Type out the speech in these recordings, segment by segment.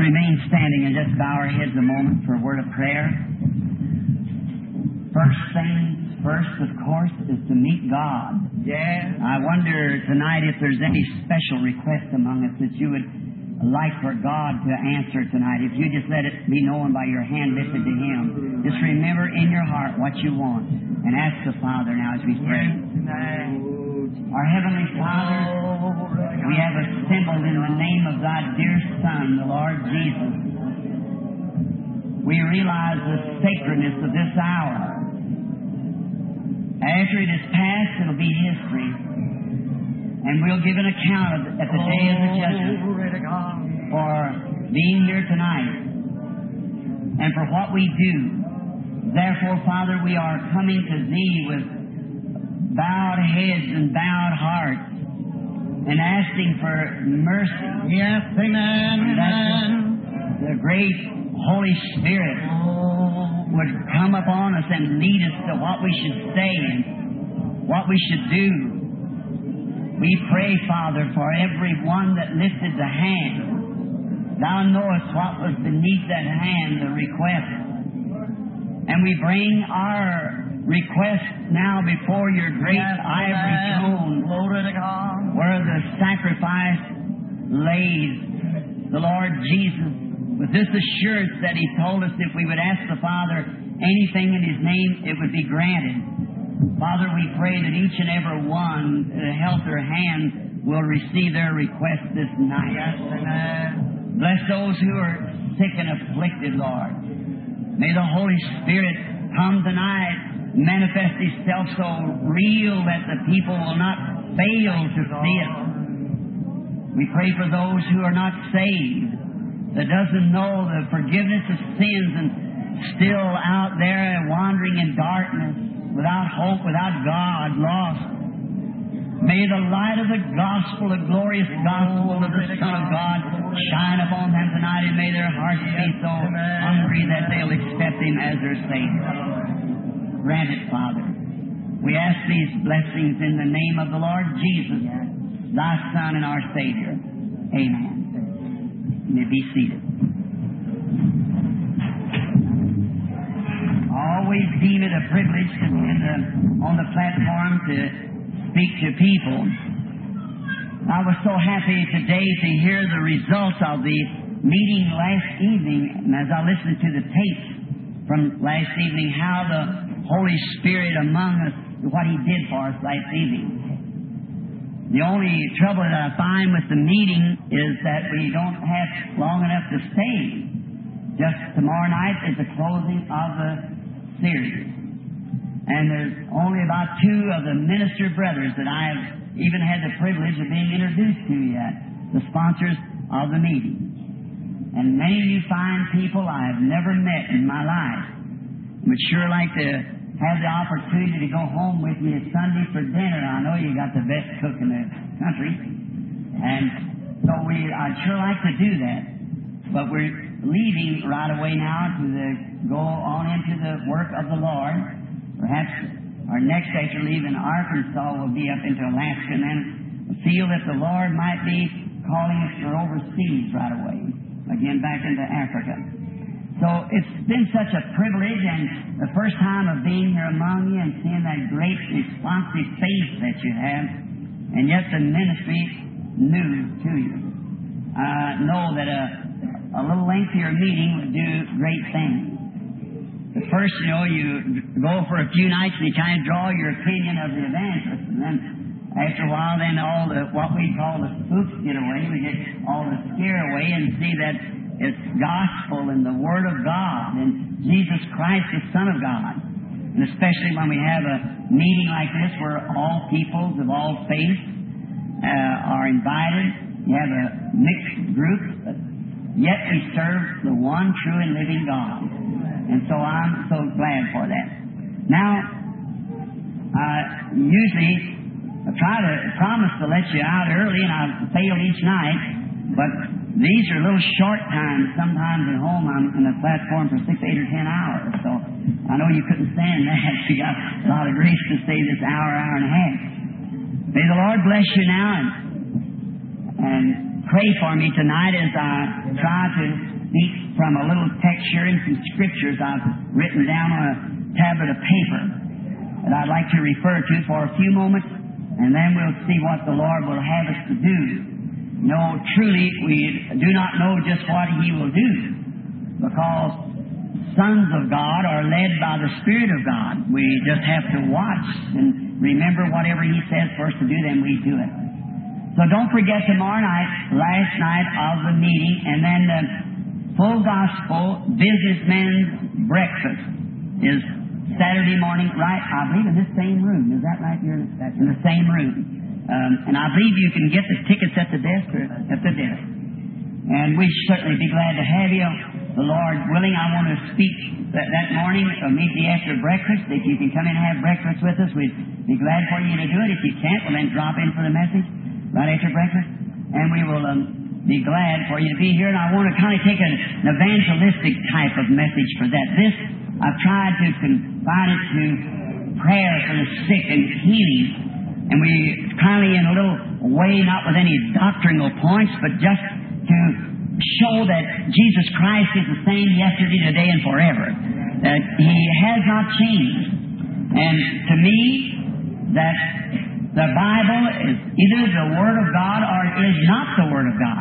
remain standing and just bow our heads a moment for a word of prayer. First things first, of course, is to meet God. Yes. I wonder tonight if there's any special request among us that you would like for God to answer tonight. If you just let it be known by your hand lifted to Him. Just remember in your heart what you want and ask the Father now as we pray. Our Heavenly Father, we have assembled in the name of Thy dear Son, the Lord Jesus. We realize the sacredness of this hour. After it is past, it'll be history. And we'll give an account of it at the day of the judgment for being here tonight and for what we do. Therefore, Father, we are coming to Thee with bowed heads and bowed hearts and asking for mercy. Yes, amen, amen. The great Holy Spirit would come upon us and lead us to what we should say and what we should do. We pray, Father, for every one that lifted the hand. Thou knowest what was beneath that hand, the request. And we bring our request now before your great ivory throne, where the sacrifice lays, the Lord Jesus, with this assurance that He told us if we would ask the Father anything in His name, it would be granted. Father, we pray that each and every one that held their hand will receive their request this night. Yes, amen. Bless those who are sick and afflicted, Lord. May the Holy Spirit come tonight, manifest Himself so real that the people will not fail to see it. We pray for those who are not saved, that doesn't know the forgiveness of sins and still out there wandering in darkness, without hope, without God, lost. May the light of the gospel, the glorious gospel of the Son of God, shine upon them tonight, and may their hearts be so hungry that they'll accept Him as their Savior. Grant it, Father. We ask these blessings in the name of the Lord Jesus, Thy Son and our Savior. Amen. You may be seated. I always deem it a privilege to be on the platform to speak to people. I was so happy today to hear the results of the meeting last evening, and as I listened to the tapes from last evening, how the Holy Spirit among us, what He did for us last evening. The only trouble that I find with the meeting is that we don't have long enough to stay. Just tomorrow night is the closing of the series. And there's only about 2 of the minister brothers that I have even had the privilege of being introduced to yet, the sponsors of the meeting. And many of you fine people I have never met in my life. I would sure like to have the opportunity to go home with you Sunday for dinner. I know you got the best cook in the country. And so I'd sure like to do that. But we're leaving right away now to go on into the work of the Lord. Perhaps our next after leaving Arkansas will be up into Alaska, and then feel that the Lord might be calling us for overseas right away, again back into Africa. So it's been such a privilege, and the first time of being here among you and seeing that great responsive faith that you have, and yet the ministry new to you. I know that a little lengthier meeting would do great things. At first, you go for a few nights and you kind of draw your opinion of the evangelist, and then after a while, then all the what we call the spooks get away. We get all the scare away and see that it's gospel and the Word of God and Jesus Christ, the Son of God. And especially when we have a meeting like this where all peoples of all faiths are invited. You have a mixed group, but yet we serve the one true and living God. And so I'm so glad for that. Now, usually I try to promise to let you out early, and I fail each night, but these are little short times. Sometimes at home I'm on the platform for 6, 8, or 10 hours. So I know you couldn't stand that. You got a lot of grace to stay this hour, hour and a half. May the Lord bless you now and pray for me tonight as I try to speak from a little text here and some scriptures I've written down on a tablet of paper that I'd like to refer to for a few moments, and then we'll see what the Lord will have us to do. No, truly, we do not know just what He will do, because sons of God are led by the Spirit of God. We just have to watch and remember whatever He says for us to do, then we do it. So don't forget tomorrow night, last night of the meeting, and then the full gospel businessmen's breakfast is Saturday morning, right? I believe in this same room. Is that right? You're in the same room. And I believe you can get the tickets at the desk or at the desk. And we'd certainly be glad to have you. The Lord willing, I want to speak that morning, immediately after breakfast. If you can come in and have breakfast with us, we'd be glad for you to do it. If you can't, well then drop in for the message right after breakfast. And we will be glad for you to be here. And I want to kind of take an evangelistic type of message for that. This, I've tried to confine it to prayer for the sick and healing. And we kindly in a little way, not with any doctrinal points, but just to show that Jesus Christ is the same yesterday, today, and forever. That He has not changed. And to me, that the Bible is either the Word of God or it is not the Word of God.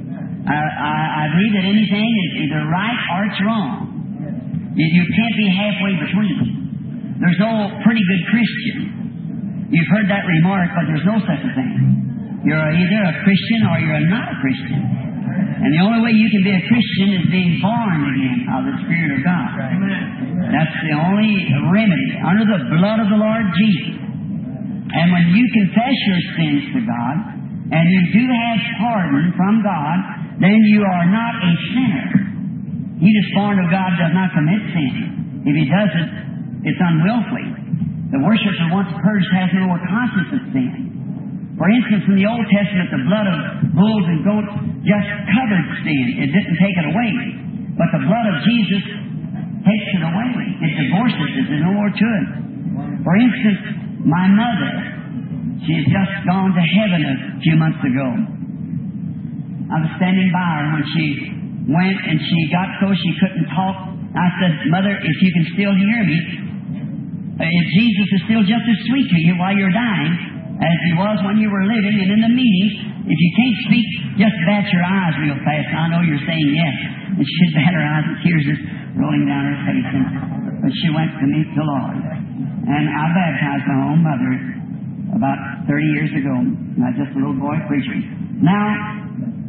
I believe that anything is either right or it's wrong. You can't be halfway between. There's no pretty good Christian. You've heard that remark, but there's no such a thing. You're either a Christian or you're not a Christian. And the only way you can be a Christian is being born again of the Spirit of God. That's the only remedy, under the blood of the Lord Jesus. And when you confess your sins to God, and you do have pardon from God, then you are not a sinner. He that's born of God does not commit sin. If he does it, it's unwillfully. The worshiper once purged has no more conscience of sin. For instance, in the Old Testament, the blood of bulls and goats just covered sin. It didn't take it away. But the blood of Jesus takes it away. It divorces it. There's no more to it. For instance, my mother, she has just gone to heaven a few months ago. I was standing by her when she went, and she got so she couldn't talk. I said, Mother, if you can still hear me, if Jesus is still just as sweet to you while you're dying as He was when you were living and in the meetings, if you can't speak, just bat your eyes real fast. I know you're saying yes. And she would bat her eyes and tears just rolling down her face. But she went to meet the Lord. And I baptized my own mother about 30 years ago. Not just a little boy preacher. Now,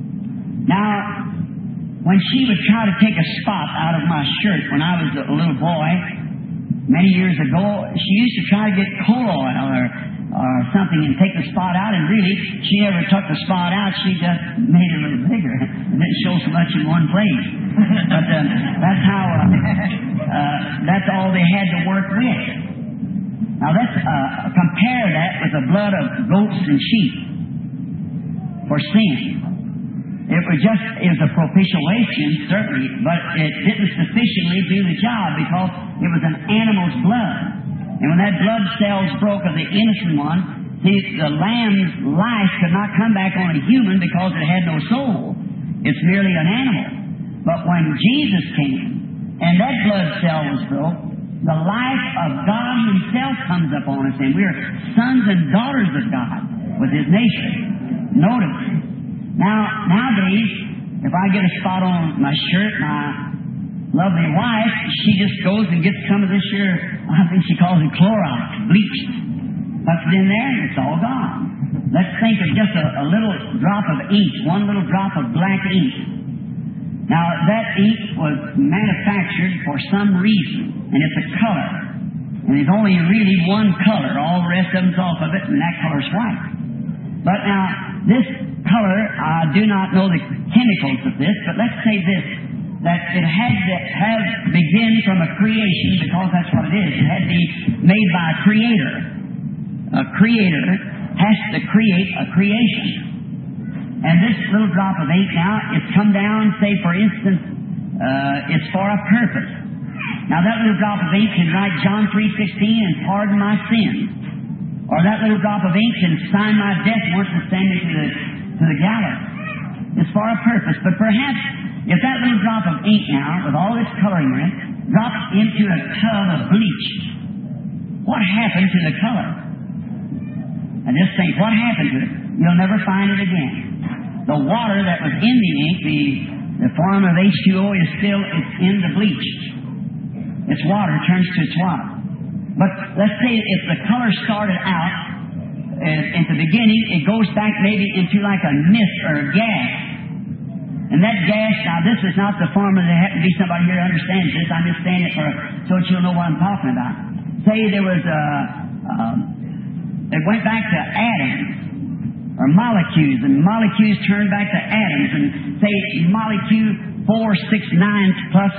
when she would try to take a spot out of my shirt when I was a little boy, many years ago, she used to try to get coal oil or something and take the spot out, and really, she never took the spot out. She just made it a little bigger. It didn't show so much in one place. But that's how, that's all they had to work with. Now let's compare that with the blood of goats and sheep for sin. It was a propitiation, certainly, but it didn't sufficiently do the job because it was an animal's blood. And when that blood cells broke of the innocent one, the lamb's life could not come back on a human because it had no soul. It's merely an animal. But when Jesus came and that blood cell was broke, the life of God Himself comes upon us, and we're sons and daughters of God with His nature. Notice. Nowadays, if I get a spot on my shirt, my lovely wife, she just goes and gets some of this here, I think she calls it Clorox, bleach. Puts it in there and it's all gone. Let's think of just a little drop of ink, one little drop of black ink. Now, that ink was manufactured for some reason, and it's a color. And there's only really one color. All the rest of them's off of it, and that color's white. But now, this color, I do not know the chemicals of this, but let's say this, that it had to have begin from a creation, because that's what it is. It had to be made by a creator. A creator has to create a creation. And this little drop of ink now, it's come down, say for instance, it's for a purpose. Now that little drop of ink can write John 3:16 and pardon my sins. Or that little drop of ink can sign my death once and send me to the gallows. It's for a purpose. But perhaps If that little drop of ink now, with all its coloring in it, drops into a tub of bleach, what happened to the color? And just think, what happened to it? You'll never find it again. The water that was in the ink, the form of H2O, is still in the bleach. Its water turns to its water. But let's say if the color started out at the beginning, it goes back maybe into like a mist or a gas. And that gas, now this is not the formula. There happens to be somebody here who understands this. I'm just saying it so that you'll know what I'm talking about. Say there was it went back to atoms or molecules, and molecules turned back to atoms, and say molecule 469 plus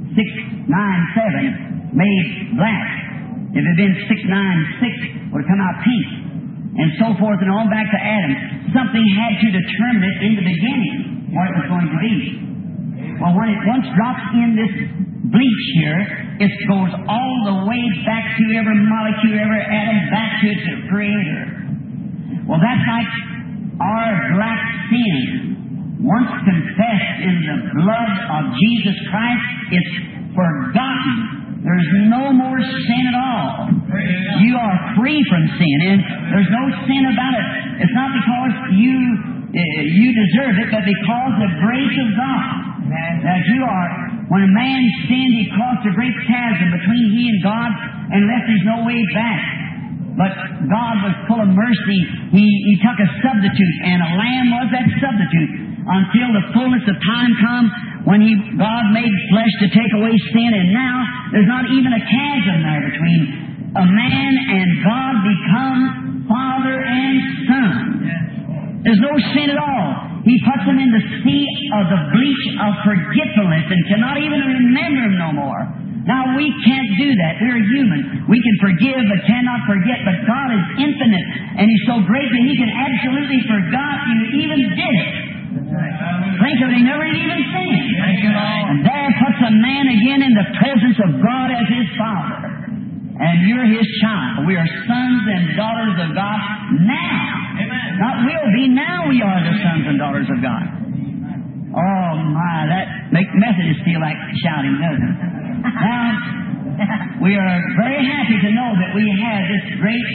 697 made black. If it had been 696, it would have come out pink, and so forth and on back to atoms. Something had to determine it in the beginning what it was going to be. Well, when it once drops in this bleach here, it goes all the way back to every molecule, every atom, back to its creator. Well, that's like our black sin. Once confessed in the blood of Jesus Christ, it's forgotten. There's no more sin at all. You are free from sin, and there's no sin about it. It's not because you deserve it, but because of the grace of God. That you are, when a man sinned, he crossed a great chasm between he and God and left his no way back. But God was full of mercy. He took a substitute, and a lamb was that substitute until the fullness of time come when God made flesh to take away sin. And now there's not even a chasm there between a man and God become Father and Son. There's no sin at all. He puts them in the sea of the bleach of forgetfulness and cannot even remember them no more. Now, we can't do that. We're human. We can forgive but cannot forget. But God is infinite, and He's so great that He can absolutely forget you even did it. Think of it, He never even sinned. And there puts a man again in the presence of God as his Father. And you're His child. We are sons and daughters of God now. Not will be, now we are the sons and daughters of God. Oh my, that makes Methodists feel like shouting, doesn't it? Now, we are very happy to know that we have this great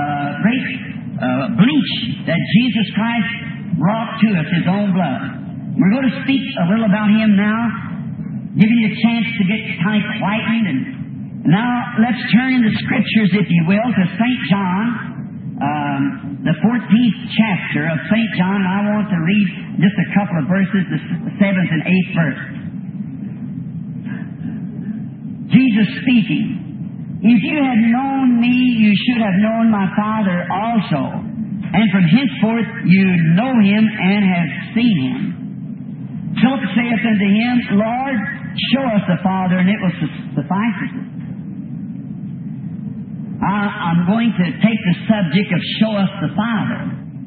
bleach that Jesus Christ brought to us, His own blood. We're going to speak a little about Him now, giving you a chance to get kind of quietened. And now, let's turn in the Scriptures, if you will, to St. John, the 14th chapter of St. John. I want to read just a couple of verses, the 7th and 8th verse. Jesus speaking, "If you had known me, you should have known my Father also. And from henceforth you know Him and have seen Him. Philip saith unto Him, Lord, show us the Father, and it will suffice us." I'm going to take the subject of show us the Father.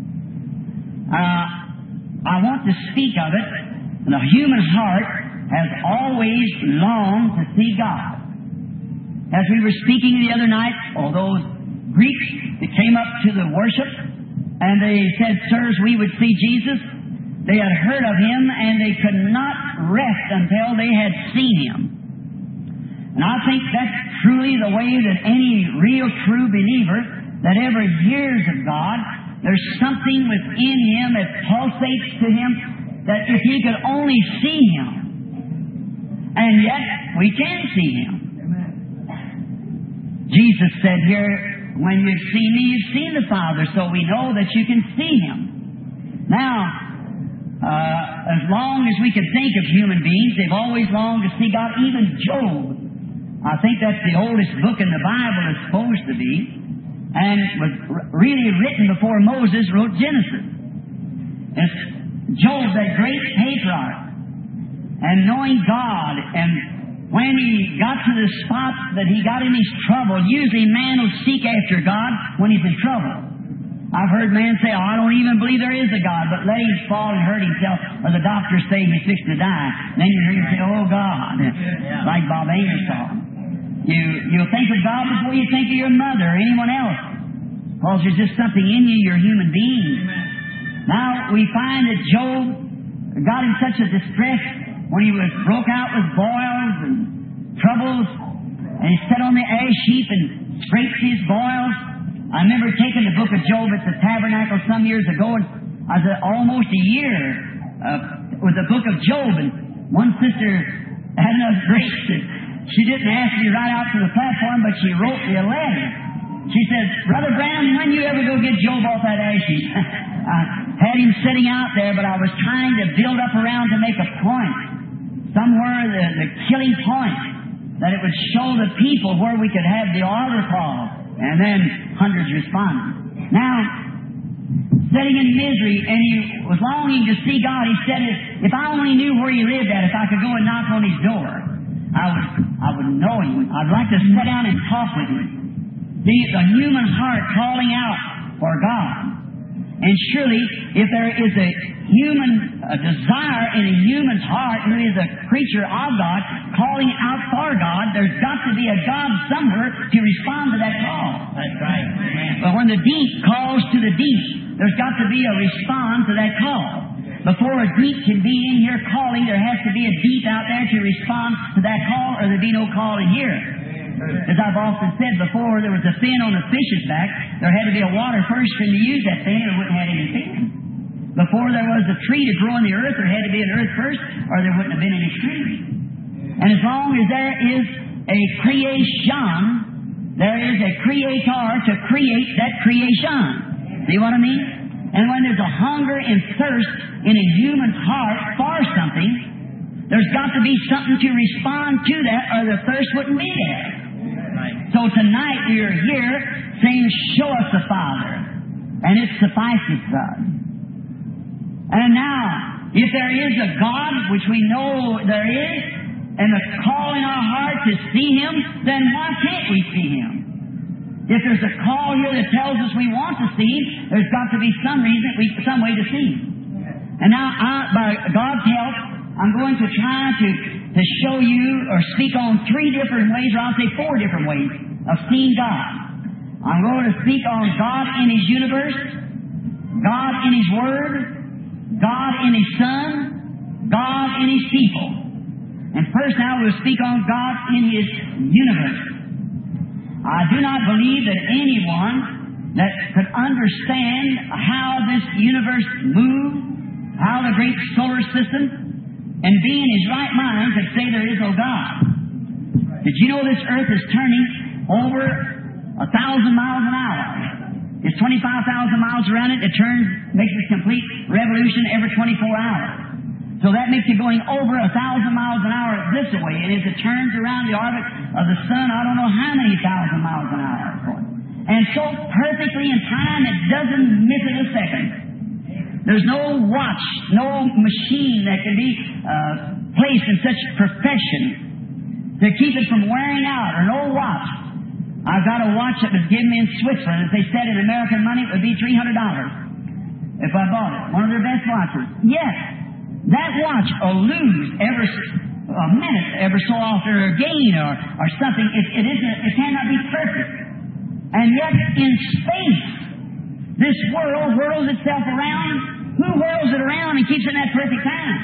I want to speak of it. The human heart has always longed to see God. As we were speaking the other night, all those Greeks that came up to the worship, and they said, "Sirs, we would see Jesus." They had heard of Him, and they could not rest until they had seen Him. And I think that's truly the way that any real, true believer that ever hears of God, there's something within him that pulsates to him that if he could only see Him. And yet, we can see Him. Amen. Jesus said here, "When you've seen me, you've seen the Father," so we know that you can see Him. Now, as long as we can think of human beings, they've always longed to see God. Even Job, I think that's the oldest book in the Bible is supposed to be, and was really written before Moses wrote Genesis. It's Job, that great patriarch, and knowing God, and when he got to the spot that he got in his trouble, usually man will seek after God when he's in trouble. I've heard men say, "Oh, I don't even believe there is a God," but let him fall and hurt himself, or the doctors say he's fixed to die. And then you hear him say, "Oh, God," like Bob Ingersoll. You'll think of God before you think of your mother or anyone else, because there's just something in you, you're a human being. Now, we find that Job got in such a distress when he was broke out with boils and troubles, and he sat on the ash heap and scraped his boils. I remember taking the book of Job at the tabernacle some years ago, and I was almost a year with the book of Job, and one sister had enough grace that she didn't ask me right out to the platform, but she wrote me a letter. She said, Brother Branham, when you ever go get Job off that ash heap? I had him sitting out there, but I was trying to build up around to make a point. Somewhere the killing point, that it would show the people where we could have the altar call. And then hundreds responded. Now, sitting in misery, and he was longing to see God. He said, if I only knew where he lived at, if I could go and knock on his door, I would know him. I'd like to sit down and talk with him. The human heart calling out for God. And surely, if there is a desire in a human's heart who is a creature of God, calling out for God, there's got to be a God somewhere to respond to that call. That's right. But when the deep calls to the deep, there's got to be a response to that call. Before a deep can be in here calling, there has to be a deep out there to respond to that call, or there'd be no call in here. As I've often said before, there was a fin on a fish's back. There had to be a water first for him to use that fin, or it wouldn't have any fin. Before there was a tree to grow in the earth, there had to be an earth first, or there wouldn't have been any tree. And as long as there is a creation, there is a creator to create that creation. See what I mean? And when there's a hunger and thirst in a human's heart for something, there's got to be something to respond to that, or the thirst wouldn't be there. So tonight we are here saying, show us the Father, and it suffices God. And now, if there is a God, which we know there is, and the call in our heart to see Him, then why can't we see Him? If there's a call here that tells us we want to see Him, there's got to be some reason, some way to see Him. And now, by God's help, I'm going to try to show you or speak on 3 different ways, or I'll say 4 different ways of seeing God. I'm going to speak on God in His universe, God in His Word, God in His Son, God in His people. And first now we'll speak on God in His universe. I do not believe that anyone that could understand how this universe moves, how the great solar system, and be in his right mind could say there is no God. Did you know this earth is turning over 1,000 miles an hour? It's 25,000 miles around it. It turns, makes a complete revolution every 24 hours. So that makes it going over 1,000 miles an hour this way. And as it turns around the orbit of the sun, I don't know how many thousand miles an hour. And so perfectly in time, it doesn't miss it a second. There's no watch, no machine that can be placed in such perfection to keep it from wearing out, or no watch. I've got a watch that was given me in Switzerland. As they said in American money, it would be $300 if I bought it. One of their best watches. Yes, that watch will lose every a minute, every so often, or gain, or something. It cannot be perfect. And yet, in space, this world whirls itself around. Who whirls it around and keeps it in that perfect time?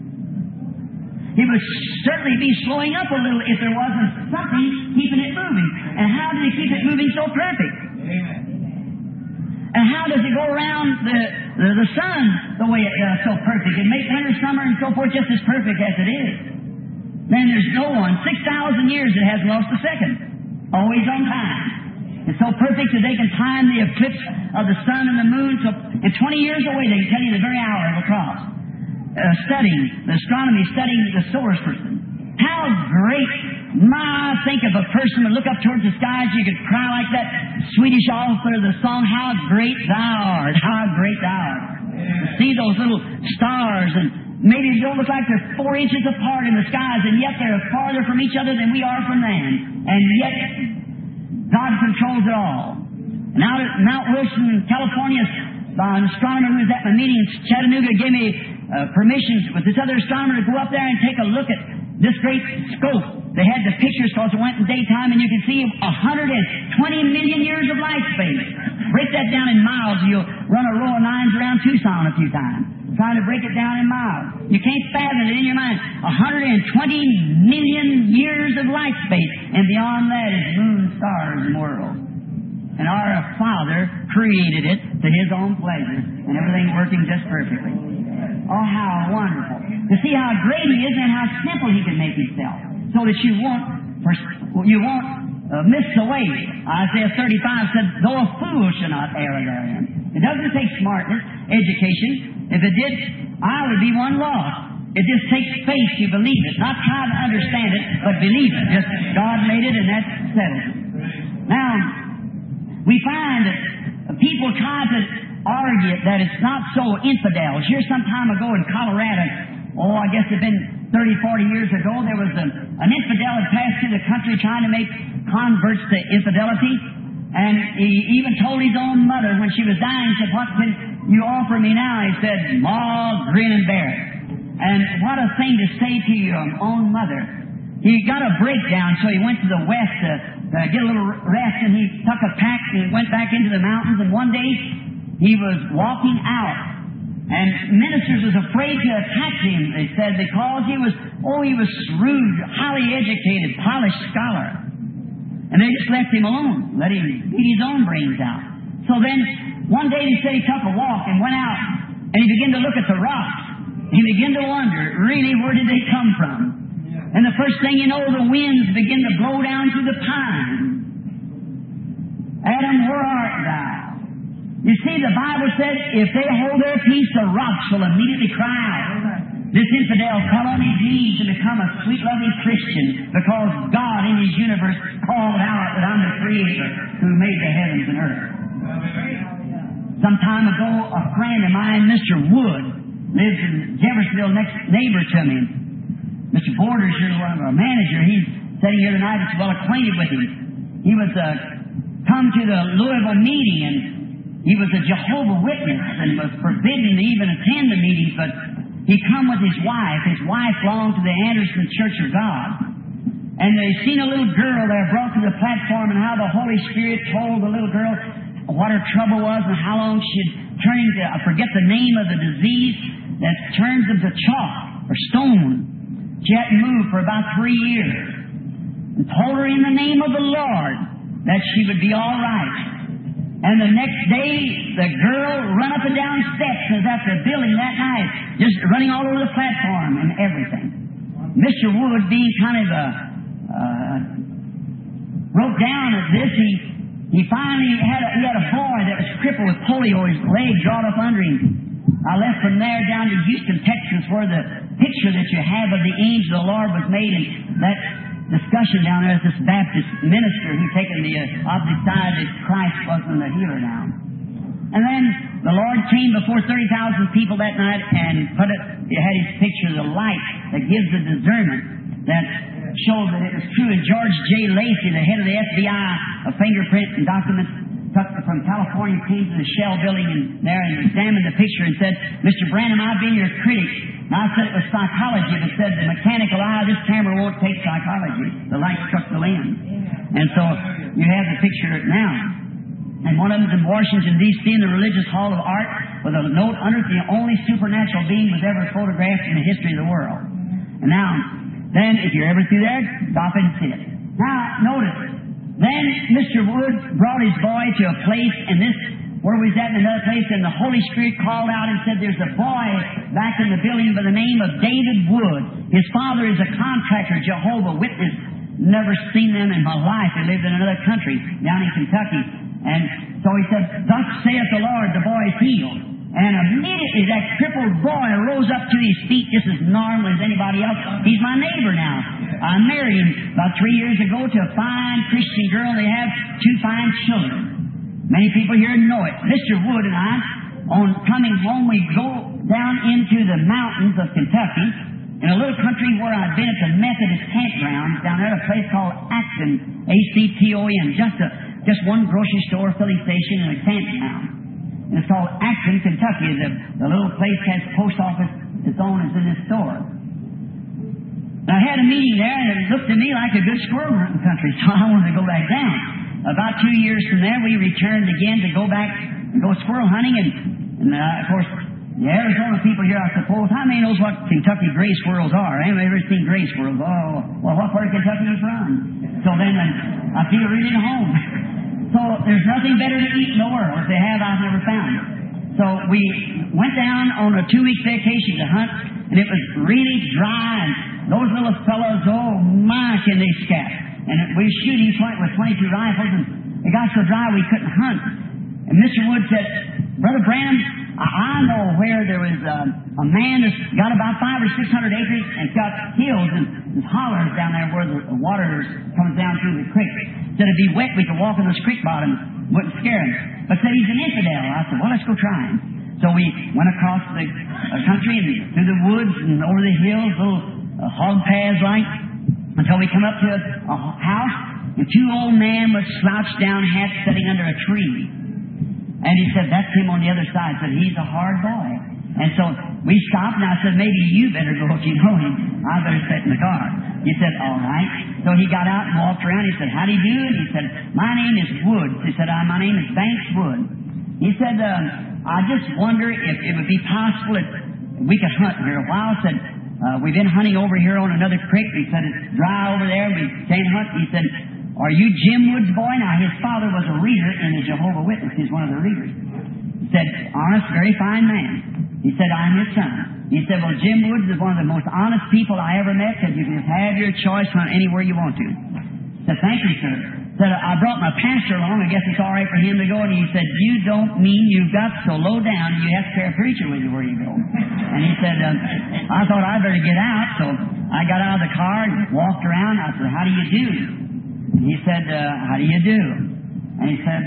It would certainly be slowing up a little if there wasn't something keeping it moving. And how did it keep it moving so perfect? And how does it go around the sun the way so perfect? It makes winter, summer, and so forth just as perfect as it is. Then there's no one, 6,000 years it hasn't lost a second. Always on time. It's so perfect that they can time the eclipse of the sun and the moon. So in 20 years away, they can tell you the very hour it will cross. Studying the astronomy, studying the solar system. How great! I think if a person would look up towards the skies, you could cry like that Swedish author of the song, "How great thou art! How great thou art!" Yeah. See those little stars, and maybe they don't look like they're 4 inches apart in the skies, and yet they're farther from each other than we are from them. And yet God controls it all. And out at Mount Wilson, California, an astronomer who was at my meeting in Chattanooga gave me permission with this other astronomer to go up there and take a look at this great scope. They had the pictures because it went in daytime, and you can see 120 million years of light space. Break that down in miles, you'll run a row of 9s around Tucson a few times. trying to break it down in miles. You can't fathom it in your mind. 120 million years of light space, and beyond that is moon, stars, and worlds. And our Father created it to His own pleasure, and everything working just perfectly. Oh, how wonderful. To see how great He is and how simple He can make Himself, so that you won't miss the way. Isaiah 35 said, though a fool should not err therein. It doesn't take smartness, education. If it did, I would be one lost. It just takes faith to believe it. Not try to understand it, but believe it. Just God made it and that settles it. Now, we find that people try to argue that it's not so infidels. Here some time ago in Colorado, I guess it's been 30, 40 years ago, there was an infidel that passed through the country trying to make converts to infidelity. And he even told his own mother when she was dying, he said, what can you offer me now? He said, Ma, grin and bear it. And what a thing to say to your own mother. He got a breakdown, so he went to the west to get a little rest, and he took a pack and went back into the mountains. And one day he was walking out, and ministers was afraid to attack him, they said, because he was shrewd, highly educated, polished scholar. And they just left him alone, let him beat his own brains out. So then, one day he said he took a walk and went out, and he began to look at the rocks. He began to wonder, really, where did they come from? And the first thing you know, the winds begin to blow down through the pine. Adam, where art thou? You see, the Bible said, if they hold their peace, the rocks will immediately cry out. This infidel fell on his knees to become a sweet, loving Christian because God in His universe called out that I'm the Creator who made the heavens and earth. Some time ago, a friend of mine, Mr. Wood, lives in Jeffersonville, next neighbor to me. Mr. Borders, here's one of our manager. He's sitting here tonight. He's well acquainted with him. He was come to the Louisville meeting, and he was a Jehovah's Witness and was forbidden to even attend the meetings, but he come with his wife. His wife belonged to the Anderson Church of God. And they seen a little girl there brought to the platform, and how the Holy Spirit told the little girl what her trouble was and how long she'd turn into, I forget the name of the disease that turns into chalk or stone. She hadn't moved for about 3 years. And told her in the name of the Lord that she would be all right. And the next day, the girl run up and down steps and was at the building that night, just running all over the platform and everything. Mr. Wood, being kind of broke down at this, he finally had a boy that was crippled with polio, his leg drawn up under him. I left from there down to Houston, Texas, where the picture that you have of the angel of the Lord was made, and that discussion down there is this Baptist minister who taken the opposite side that Christ wasn't the healer now. And then the Lord came before 30,000 people that night and it had His picture, the light that gives the discernment that showed that it was true. And George J. Lacey, the head of the FBI, a fingerprint and documents from California, came to the Shell building and there and examined the picture and said, Mr. Branham, I've been your critic. And I said it was psychology, but said the mechanical eye, this camera won't take psychology. The light struck the lens. And so you have the picture now. And one of them's in Washington, D.C. in the Religious Hall of Art with a note under it, the only supernatural being was ever photographed in the history of the world. And now, then, if you're ever through there, stop and sit. Now, notice, then Mr. Wood brought his boy to a place, and this, where we was at in another place, and the Holy Spirit called out and said, there's a boy back in the building by the name of David Wood. His father is a contractor, Jehovah's Witness. Never seen them in my life. They lived in another country, down in Kentucky. And so he said, thus saith the Lord, the boy is healed. And immediately that crippled boy rose up to his feet just as normal as anybody else. He's my neighbor now. I married him about 3 years ago to a fine Christian girl, and they have 2 fine children. Many people here know it. Mr. Wood and I, on coming home, we go down into the mountains of Kentucky, in a little country where I'd been at the Methodist campground, down there at a place called Acton, A-C-T-O-N, just one grocery store, filling station, and a campground. And it's called Acton, Kentucky. The little place has post office its own is in this store. And I had a meeting there, and it looked to me like a good squirrel hunting country, so I wanted to go back down. About 2 years from there, we returned again to go back and go squirrel hunting, and of course, The Arizona people here, I suppose, how many knows what Kentucky gray squirrels are? Anybody ever seen gray squirrels? Oh, well, what part of Kentucky are you from? So then I feel really at home. So there's nothing better to eat in the world. If they have, I've never found it. So we went down on a 2-week vacation to hunt, and it was really dry, and those little fellows, oh my, can they scat. And we were shooting with 22 rifles, and it got so dry we couldn't hunt. And Mr. Wood said, Brother Branham, I know where there was a man that's got about 500 or 600 acres and it's got hills and hollers down there where the water comes down through the creek. Said it'd be wet, we could walk on this creek bottom, wouldn't scare him. But said he's an infidel. I said, well, let's go try him. So we went across the country and through the woods and over the hills, little hog paths like, until we come up to a house, and 2 old men with slouched down hats sitting under a tree. And he said, that's him on the other side. Said, he's a hard boy. And so we stopped, and I said, maybe you better go if you know him. I better sit in the car. He said, all right. So he got out and walked around. He said, how do you do? And he said, my name is Woods. He said, my name is Banks Wood. He said, I just wonder if it would be possible if we could hunt here a while. Said, we've been hunting over here on another creek. He said, it's dry over there. We can't hunt. He said, are you Jim Wood's boy? Now, his father was a reader in the Jehovah's Witness. He's one of the readers. He said, honest, very fine man. He said, I'm his son. He said, well, Jim Woods is one of the most honest people I ever met. Said, you can just have your choice, hunt anywhere you want to. Said, thank you, sir. Said, I brought my pastor along. I guess it's all right for him to go. And he said, you don't mean you've got so low down you have to carry a preacher with you where you go. And he said, I thought I'd better get out. So I got out of the car and walked around. I said, how do you do? He said, how do you do? And he said,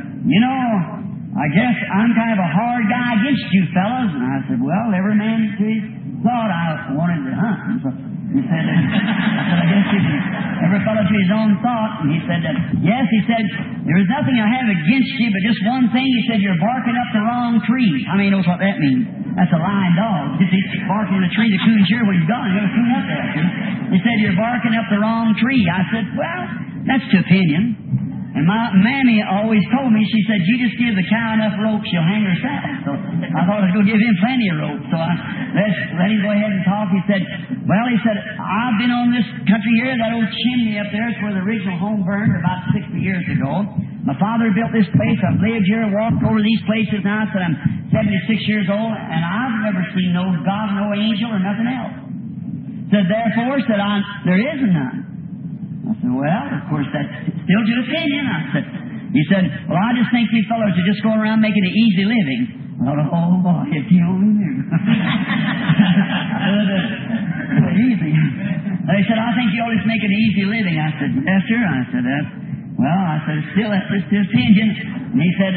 I guess I'm kind of a hard guy against you fellas. And I said, well, every man to his thought I wanted to hunt. And so he said, I guess every fellow to his own thought. And he said, yes, he said, there is nothing I have against you, but just one thing. He said, you're barking up the wrong tree. How many knows what that means? That's a lying dog. If he's barking in the tree, the coon's here when he's gone. He's going to coon up there. He said, you're barking up the wrong tree. I said, well, that's the opinion. And my mammy always told me, she said, you just give the cow enough rope, she'll hang herself. So I thought I'd go give him plenty of rope. So I let him go ahead and talk. He said, I've been on this country here, that old chimney up there is where the original home burned about 60 years ago. My father built this place. I've lived here, walked over these places now. Said I'm 76 years old, and I've never seen no God, no angel, or nothing else. Said, therefore, there is none. I said, well, of course, that's still your opinion. He said, well, I just think these fellows are just going around making an easy living. I thought, oh, boy, if you only knew. Easy. They said, I think you always make an easy living. I said, yes, sir. I said, still, that's just his opinion. And he said,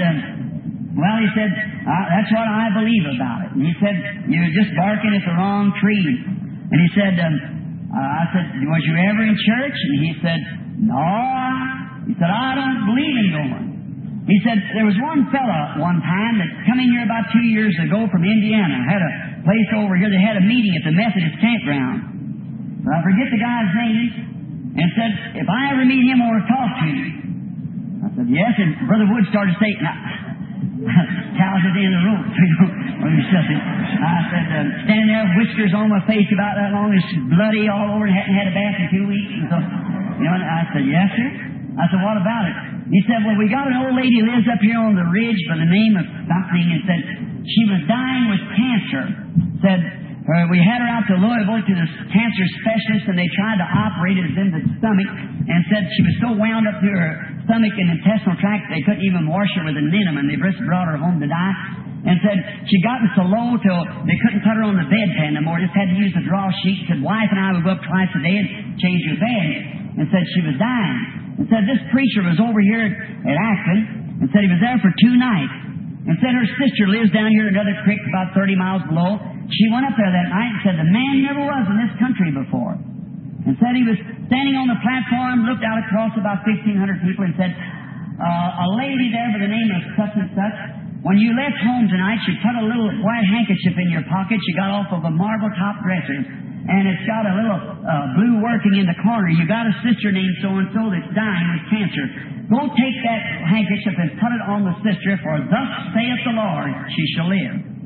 that's what I believe about it. And he said, you're just barking at the wrong tree. And he said, I said, was you ever in church? And he said, no. He said, I don't believe in going. He said, there was one fella one time that come in here about 2 years ago from Indiana. Had a place over here. They had a meeting at the Methodist campground. But I forget the guy's name. And said, if I ever meet him, I want to talk to you. I said, yes. And Brother Wood started saying, cows at the end of the rope. I said, standing there, whiskers on my face about that long, it's bloody all over, and hadn't had a bath in 2 weeks. And so, and I said, yes, sir. I said, what about it? He said, well, we got an old lady who lives up here on the ridge by the name of something, and said she was dying with cancer. Said, we had her out to Louisville to the cancer specialist, and they tried to operate it in the stomach, and said she was so wound up to her stomach and intestinal tract they couldn't even wash her with a liniment. They just brought her home to die. And said she'd gotten so low till they couldn't put her on the bedpan no more. Just had to use the draw sheet. Said, wife and I would go up twice a day and change her bed. And said she was dying. And said this preacher was over here at Akron. And said he was there for 2 nights. And said her sister lives down here at another creek about 30 miles below. She went up there that night and said the man never was in this country before. And said he was standing on the platform, looked out across about 1,500 people and said, a lady there by the name of such and such, when you left home tonight, she put a little white handkerchief in your pocket she got off of a marble-top dresser. And it's got a little blue working in the corner. You got a sister named so-and-so that's dying with cancer. Go take that handkerchief and put it on the sister, for thus saith the Lord, she shall live.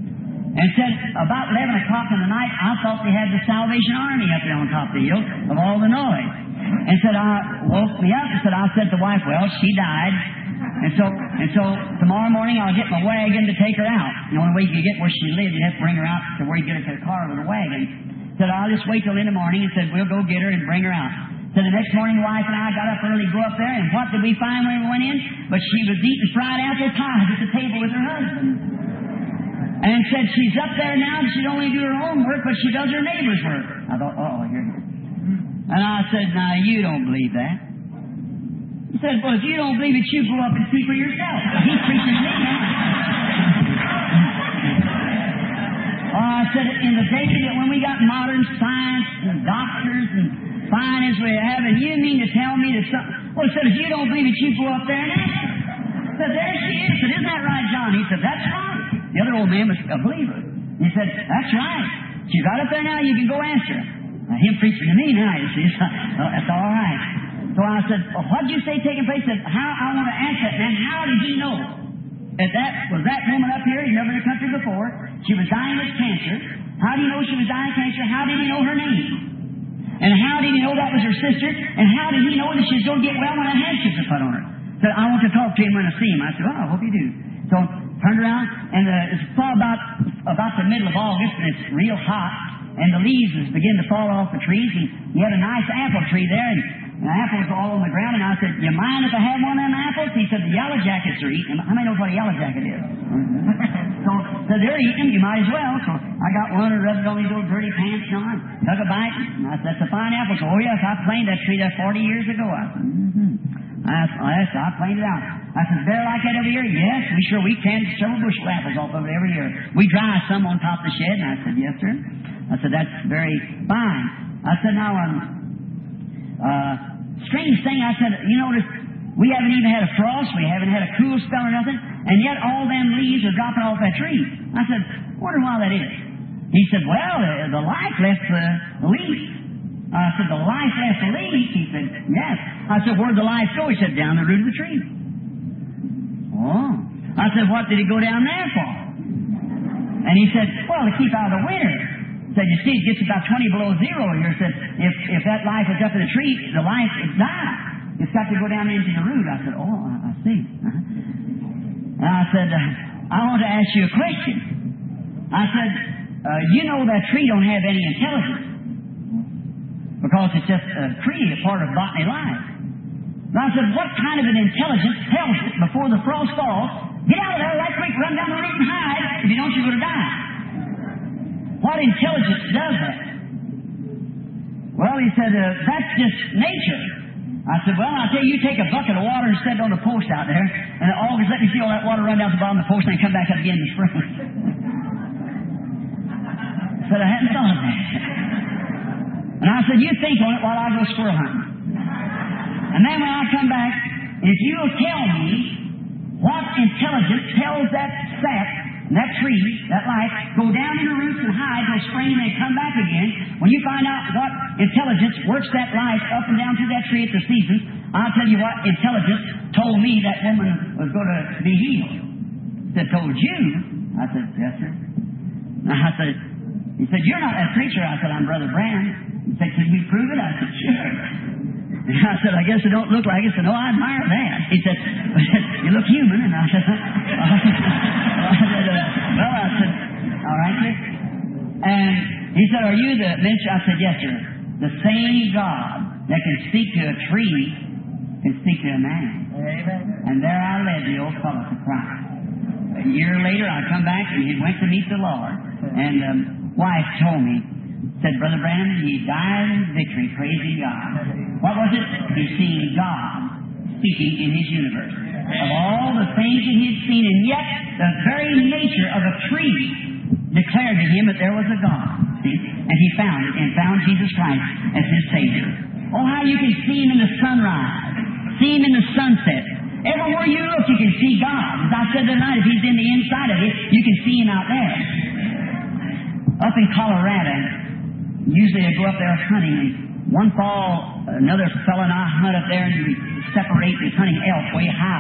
and said about 11 o'clock in the night, I thought they had the Salvation Army up there on top of the hill of all the noise. And said, I woke me up and said, I said to the wife, well, she died. And so tomorrow morning I'll get my wagon to take her out. The only way you could get where she lived, you have to bring her out to where you get her to the car with a wagon. Said, I'll just wait till in the morning, and said, we'll go get her and bring her out. So the next morning, the wife and I got up early, go up there, and what did we find when we went in? But she was eating fried apple pies at the table with her husband. And said, she's up there now, she don't only do her own work, but she does her neighbor's work. I thought, here. And I said, now, you don't believe that. He said, well, if you don't believe it, you go up and see for yourself. He's preaching to me now. I said, in the days that when we got modern science and doctors and fine as we have, and you mean to tell me that something... Well, he said, if you don't believe it, you go up there and ask her. I said, there she is. I said, isn't that right, John? He said, that's right. The other old man was a believer. He said, that's right. She got up there now, you can go ask her. Now, him preaching to me now, you see. So, that's all right. So I said, well, what did you say taking place? He said, I want to ask that man, how did he know? Was that woman up here, he'd never in the country before, she was dying of cancer. How did he know she was dying of cancer? How did he know her name? And how did he know that was her sister? And how did he know that she was going to get well when a handkerchief was put on her? Said, I want to talk to him when I see him. I said, well, I hope you do. So turned around, and it's fall about the middle of August, and it's real hot, and the leaves was beginning to fall off the trees, and he had a nice apple tree there, and the apples were all on the ground, and I said, you mind if I have one of them apples? He said, the yellow jackets are eating them. How many knows what a yellow jacket is? So they're eating them, you might as well. So I got one and rubbed it on these old dirty pants on, took a bite, and I said, that's a fine apple. So, oh yes, I planted that tree there 40 years ago. I said, I planted it out. I said, they're like that every year? Yes, we can several bushel apples off of it every year. We dry some on top of the shed, and I said, yes, sir. I said, that's very fine. I said, now, strange thing, I said, you notice, we haven't even had a frost, we haven't had a cool spell or nothing, and yet all them leaves are dropping off that tree. I said, wonder why that is. He said, well, the life left the leaf. I said, the life left the leaf? He said, yes. I said, where'd the life go? He said, down the root of the tree. Oh. I said, what did he go down there for? And he said, well, to keep out of the winter. Said, you see, it gets about 20 below zero here. Said, if that life is up in the tree, the life is died. It's got to go down into the root. I said, oh, I see. And I said, I want to ask you a question. I said, you know that tree don't have any intelligence because it's just a tree, a part of botany life. And I said, what kind of an intelligence tells it before the frost falls, get out of there right quick, run down the root and hide. If you don't, you're going to die. What intelligence does that? Well, he said, that's just nature. I said, well, I'll tell you, you take a bucket of water and set it on the post out there, and always let me see all that water run down to the bottom of the post and then come back up again in the spring. I said, I hadn't thought of that. And I said, you think on it while I go squirrel hunting. And then when I come back, if you'll tell me what intelligence tells that sap, that tree, that life, go down in the roots and hide till spring and then come back again. When you find out what intelligence works that life up and down through that tree at the seasons, I'll tell you what intelligence told me that woman was going to be healed. That told you? I said, yes, sir. He said, you're not that preacher. I said, I'm Brother Branham. He said, can you prove it? I said, sure. And I said, I guess it don't look like it. He said, no, I admire that. He said, you look human. And I said, well, I said, all right, sir. And he said, are you the minister? I said, yes, sir. The same God that can speak to a tree can speak to a man. Amen. And there I led the old fellow to Christ. A year later, I come back and he went to meet the Lord. And wife told me, said, Brother Branham, he died in victory, praising God. What was it? He seen God speaking in his universe. Of all the things that he had seen, and yet the very nature of a tree declared to him that there was a God. See? And he found it, and found Jesus Christ as his Savior. Oh, how you can see him in the sunrise, see him in the sunset. Everywhere you look, you can see God. As I said tonight, if he's in the inside of you, you can see him out there. Up in Colorado, usually I go up there hunting, and one fall, another fellow and I hunt up there, and we separate, and hunting elk way high.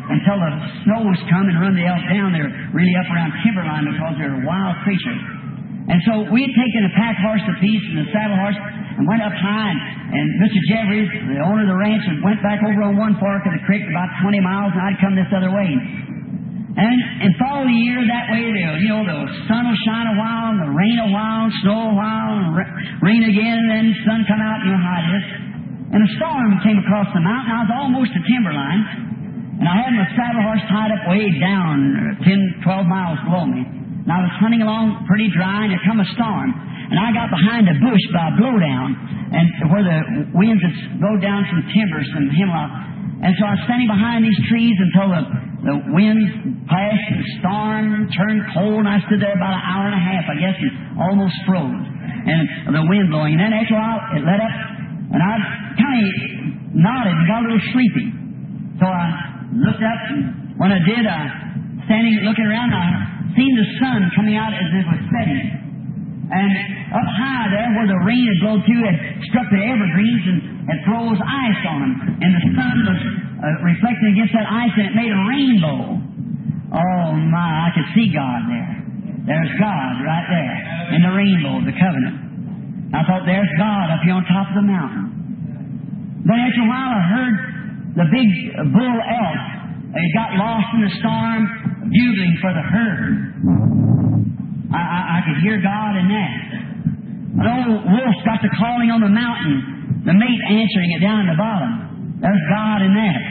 until the snows come and run the elk down. They're really up around timberline because they're wild creatures. And so we had taken a pack horse apiece and a saddle horse and went up high, and Mr. Jeffries, the owner of the ranch, went back over on one fork of the creek about 20 miles, and I'd come this other way. And fall of the year that way, the sun will shine a while, and the rain a while, snow a while, and rain again, and then the sun come out, you know how it is. And a storm came across the mountain. I was almost to timberline, and I had my saddle horse tied up way down 10, 12 miles below me. And I was hunting along pretty dry, and there come a storm. And I got behind a bush by a blowdown, and where the winds had blowed down some timber, some hemlock. And so I was standing behind these trees until the winds passed, the storm turned cold, and I stood there about an hour and a half, I guess, and almost froze. And the wind blowing. And then after a while, it let up, and I kind of nodded and got a little sleepy. So I looked up, and when I did, standing looking around, I seen the sun coming out as if it was setting. And up high there, where the rain had blown through, had struck the evergreens and had froze ice on them. And the sun was reflecting against that ice, and it made a rainbow. Oh, my, I could see God there. There's God right there in the rainbow, the covenant. I thought, there's God up here on top of the mountain. Then after a while, I heard the big bull elk. He got lost in the storm, bugling for the herd. I could hear God in that. An old wolf got to calling on the mountain, the mate answering it down at the bottom. There's God in that.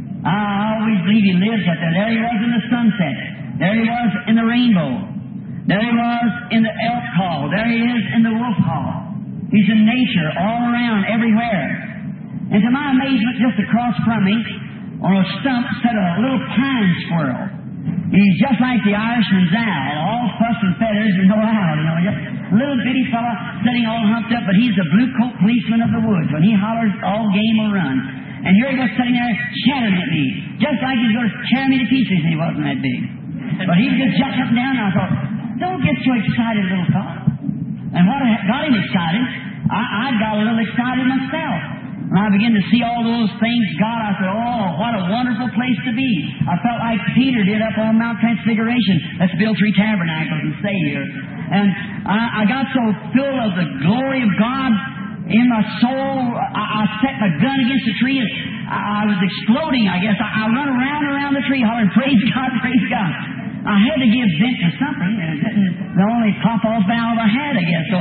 I always believe He lives up there. There He was in the sunset. There He was in the rainbow. There He was in the elk call. There He is in the wolf call. He's in nature all around, everywhere. And to my amazement, just across from me, on a stump, sat a little pine squirrel. He's just like the Irishman's owl, all fuss and feathers and no owl, just a little bitty fella sitting all humped up, but he's a blue-coat policeman of the woods. When he hollers, all game will run. And here he was sitting there chattering at me, just like he's going to tear me to pieces, and he wasn't that big. But he just jumped up and down, and I thought, don't get so excited, little fella. And what got him excited, I got a little excited myself. When I began to see all those things, God, I said, oh, what a wonderful place to be. I felt like Peter did up on Mount Transfiguration. Let's build 3 tabernacles and stay here. And I got so full of the glory of God in my soul, I set my gun against the tree, and I was exploding, I guess. I run around the tree hollering, praise God, praise God. I had to give vent to something, and it didn't the only pop-off valve I had, I guess. So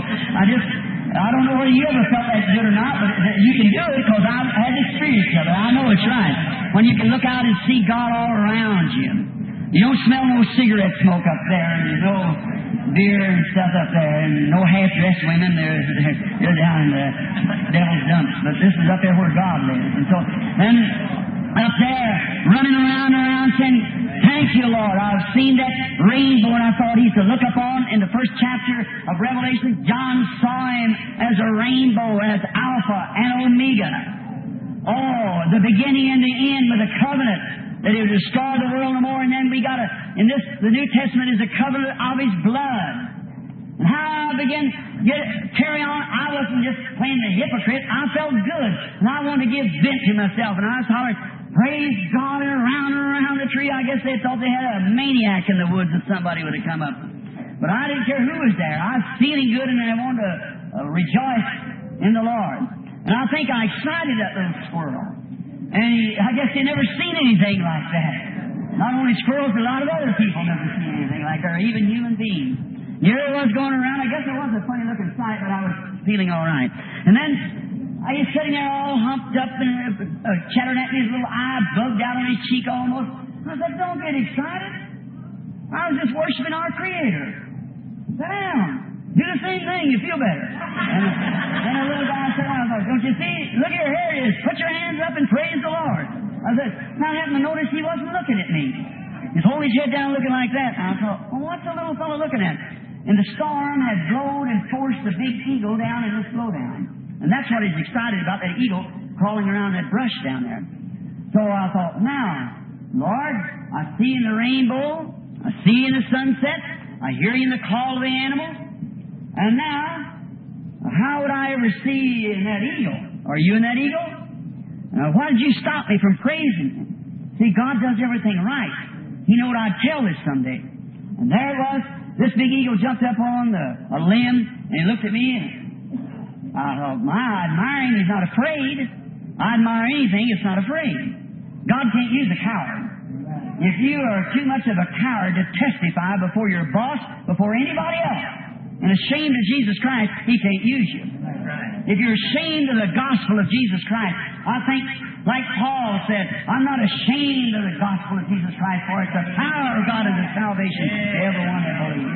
I don't know whether you ever felt that good or not, but you can do it because I've had experience of it. I know it's right. When you can look out and see God all around you. You don't smell no cigarette smoke up there, and there's no beer and stuff up there, and no half-dressed women. They're down in the devil's dumps. But this is up there where God lives. And so then up there, running around saying, thank you, Lord. I've seen that rainbow, and I thought He's to look upon. In the first chapter of Revelation, John saw Him as a rainbow, as Alpha and Omega. Oh, the beginning and the end with a covenant that He would destroy the world no more. And then we got the New Testament is a covenant of His blood. And how I began to carry on, I wasn't just playing the hypocrite. I felt good, and I wanted to give vent to myself. And I was hollering, praise God, and around the tree. I guess they thought they had a maniac in the woods if somebody would have come up. But I didn't care who was there. I was feeling good, and I wanted to rejoice in the Lord. And I think I excited that little squirrel. And I guess they never seen anything like that. Not only squirrels, but a lot of other people never seen anything like that, or even human beings. Here it was going around. I guess it was a funny-looking sight, but I was feeling all right. And then I was sitting there all humped up and chattering at me, his little eye bugged out on his cheek almost. I said, don't get excited. I was just worshiping our Creator. Sit down. Do the same thing. You feel better. And then a little guy said, I thought, don't you see? Look here, here it is. Put your hands up and praise the Lord. I said, now I happened to notice he wasn't looking at me. He's holding his head down looking like that. And I thought, well, what's the little fellow looking at? And the storm had blown and forced the big eagle down in this blowdown. And that's what he's excited about, that eagle crawling around that brush down there. So I thought, now, Lord, I see in the rainbow, I see in the sunset, I hear you in the call of the animal. And now, how would I ever see in that eagle? Are you in that eagle? Why did you stop me from praising Him? See, God does everything right. He knew I'd tell this someday. And there it was. This big eagle jumped up on a limb, and he looked at me, and I thought, I admire him. He's not afraid. I admire anything that's not afraid. God can't use a coward. If you are too much of a coward to testify before your boss, before anybody else, and ashamed of Jesus Christ, He can't use you. If you're ashamed of the gospel of Jesus Christ, I think, like Paul said, I'm not ashamed of the gospel of Jesus Christ, for it's the power of God unto salvation to everyone that believes.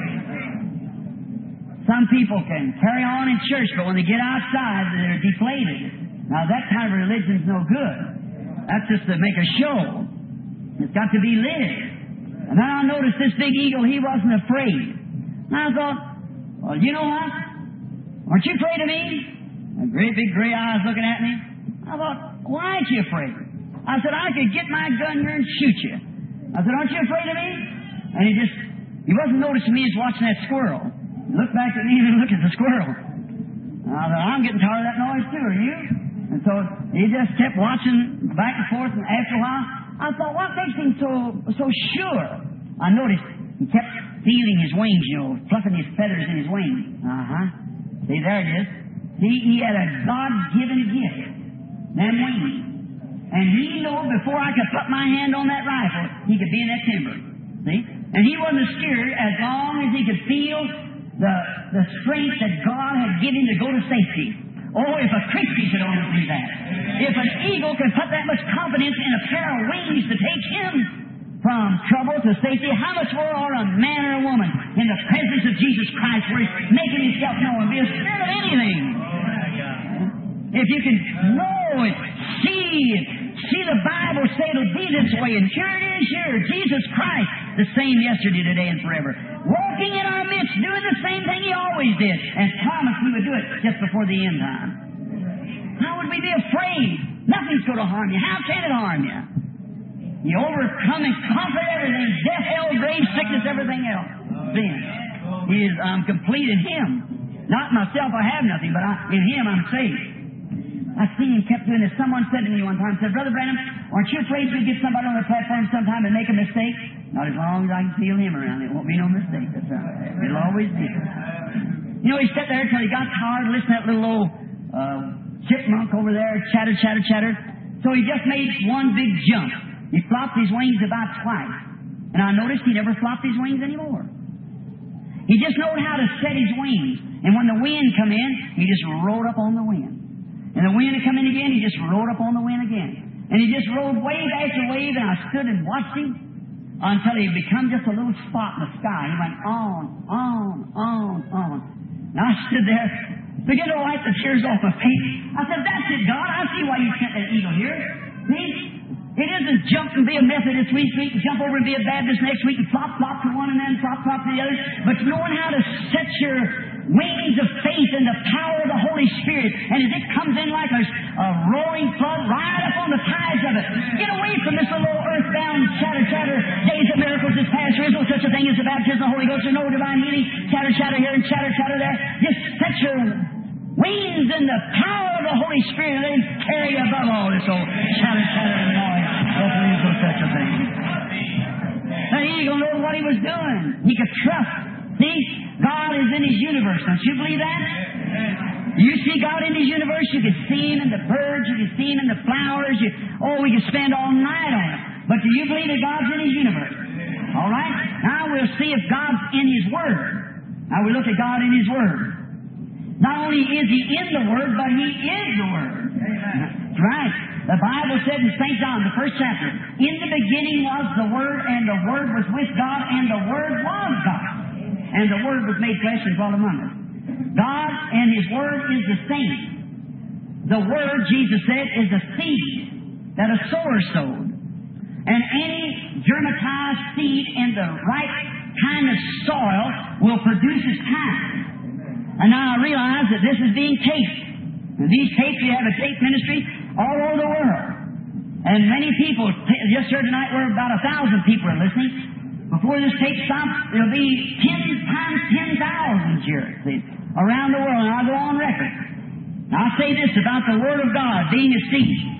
Some people can carry on in church, but when they get outside, they're deflated. Now, that kind of religion's no good. That's just to make a show. It's got to be lived. And then I noticed this big eagle, he wasn't afraid. And I thought, well, you know what? Aren't you afraid of me? A great big gray eyes looking at me. I thought, why aren't you afraid? I said, I could get my gun here and shoot you. I said, aren't you afraid of me? And he wasn't noticing me, he's watching that squirrel. He looked back at me and looked at the squirrel. And I thought, I'm getting tired of that noise too, are you? And so he just kept watching back and forth, and after a while, I thought, what makes him so sure? I noticed he kept feeling his wings, fluffing his feathers in his wings. See, there it is. See, he had a God-given gift, them wings. And he knew before I could put my hand on that rifle, he could be in that timber. See? And he wasn't scared as long as he could feel the strength that God had given him to go to safety. Oh, if a Christian could only do that. If an eagle could put that much confidence in a pair of wings to take him from trouble to safety, how much more ought a man or a woman in the presence of Jesus Christ, where He's making Himself known, be a spirit of anything. If you can know it, see the Bible say it'll be this way, and here it is here, Jesus Christ, the same yesterday, today, and forever. Walking in our midst, doing the same thing He always did, and promised He would do it just before the end time. How would we be afraid? Nothing's going to harm you. How can it harm you? You overcome and conquer everything, death, hell, grave, sickness, everything else. Then I'm complete in Him. Not myself, I have nothing, but in Him I'm saved. I see him kept doing this. Someone said to me one time, said, Brother Branham, aren't you afraid you'll get somebody on the platform sometime and make a mistake? Not as long as I can feel him around. It won't be no mistake. That's right. It'll always be. He sat there until he got tired, listening to that little old chipmunk over there, chatter. So he just made one big jump. He flopped his wings about twice. And I noticed he never flopped his wings anymore. He just knew how to set his wings. And when the wind come in, he just rode up on the wind. And the wind would come in again, he just rode up on the wind again. And he just rode wave after wave, and I stood and watched him until he become just a little spot in the sky. He went on. And I stood there, began to wipe the tears off my face. I said, that's it, God. I see why you sent that eagle here. See? It isn't jump and be a Methodist week, jump over and be a Baptist next week, and flop to one and then flop to the other. But knowing how to set your wings of faith in the power of the Holy Spirit, and as it comes in like a roaring flood, ride up on the tides of it. Get away from this little earthbound chatter, days of miracles is past. There is no such a thing as the baptism of the Holy Ghost. There's no divine healing. Chatter here and chatter there. Just set your wings in the power of the Holy Spirit, and then carry above all this old chatter and noise. There is no such a thing. The eagle knew what he was doing. He could trust. See, God is in His universe. Don't you believe that? You see God in His universe. You can see Him in the birds. You can see Him in the flowers. We can spend all night on it. But do you believe that God's in His universe? All right? Now we'll see if God's in His Word. Now we look at God in His Word. Not only is He in the Word, but He is the Word. That's right. The Bible said in St. John, the 1st chapter, in the beginning was the Word, and the Word was with God, and the Word was God. And the Word was made flesh and dwelt among us. God and His Word is the same. The Word, Jesus said, is a seed that a sower sowed. And any germatized seed in the right kind of soil will produce its kind. And now I realize that this is being taped. And these tapes, we have a tape ministry all over the world. And many people, just here tonight, we're about 1,000 people are listening. Before this tape stops, there'll be 10 times 10,000 here, see, around the world, and I'll go on record. Now, I'll say this about the Word of God being a seed.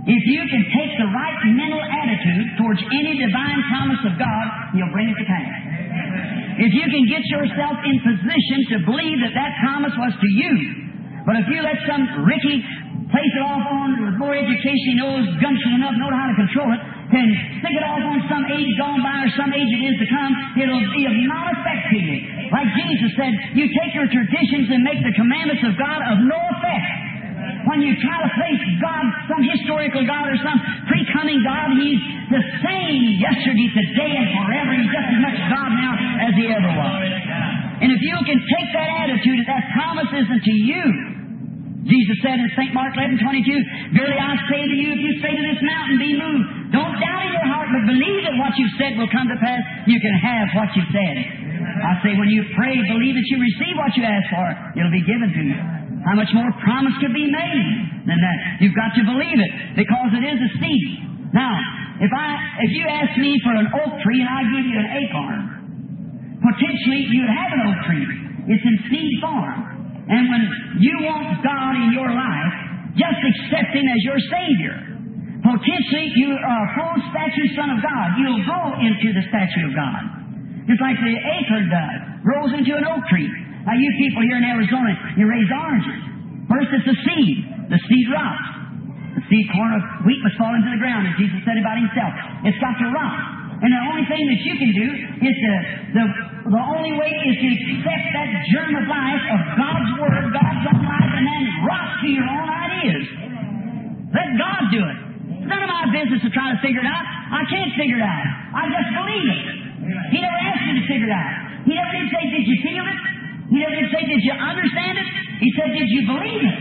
If you can take the right mental attitude towards any divine promise of God, He'll bring it to pass. If you can get yourself in position to believe that that promise was to you, but if you let some Ricky place it off on with more education, he knows gumption enough, know how to control it, then stick it off on some age gone by or some age it is to come, it'll be of no effect to you. Like Jesus said, you take your traditions and make the commandments of God of no effect. When you try to place God, some historical God or some pre-coming God, He's the same yesterday, today, and forever. He's just as much God now as He ever was. And if you can take that attitude that that promise isn't to you, Jesus said in St. Mark 11:22, verily I say to you, if you say to this mountain, be moved, don't doubt in your heart, but believe that what you've said will come to pass, you can have what you've said. I say, when you pray, believe that you receive what you ask for, it'll be given to you. How much more promise could be made than that? You've got to believe it, because it is a seed. Now, if you ask me for an oak tree and I give you an acorn, potentially you'd have an oak tree. It's in seed form. And when you want God in your life, just accept Him as your Savior. Potentially you are a full statue Son of God. You'll grow into the statue of God. Just like the acorn does, grows into an oak tree. Now, you people here in Arizona, you raise oranges. First, it's a seed. The seed rots. The seed corn of wheat must fall into the ground, as Jesus said about Himself. It's got to rot. And the only thing that you can do is the only way is to accept that germ of life of God's Word, God's own life, and then rot to your own ideas. Let God do it. It's none of my business to try to figure it out. I can't figure it out. I just believe it. He never asked me to figure it out. He never did say, did you feel it? He never did say, did you understand it? He said, did you believe it?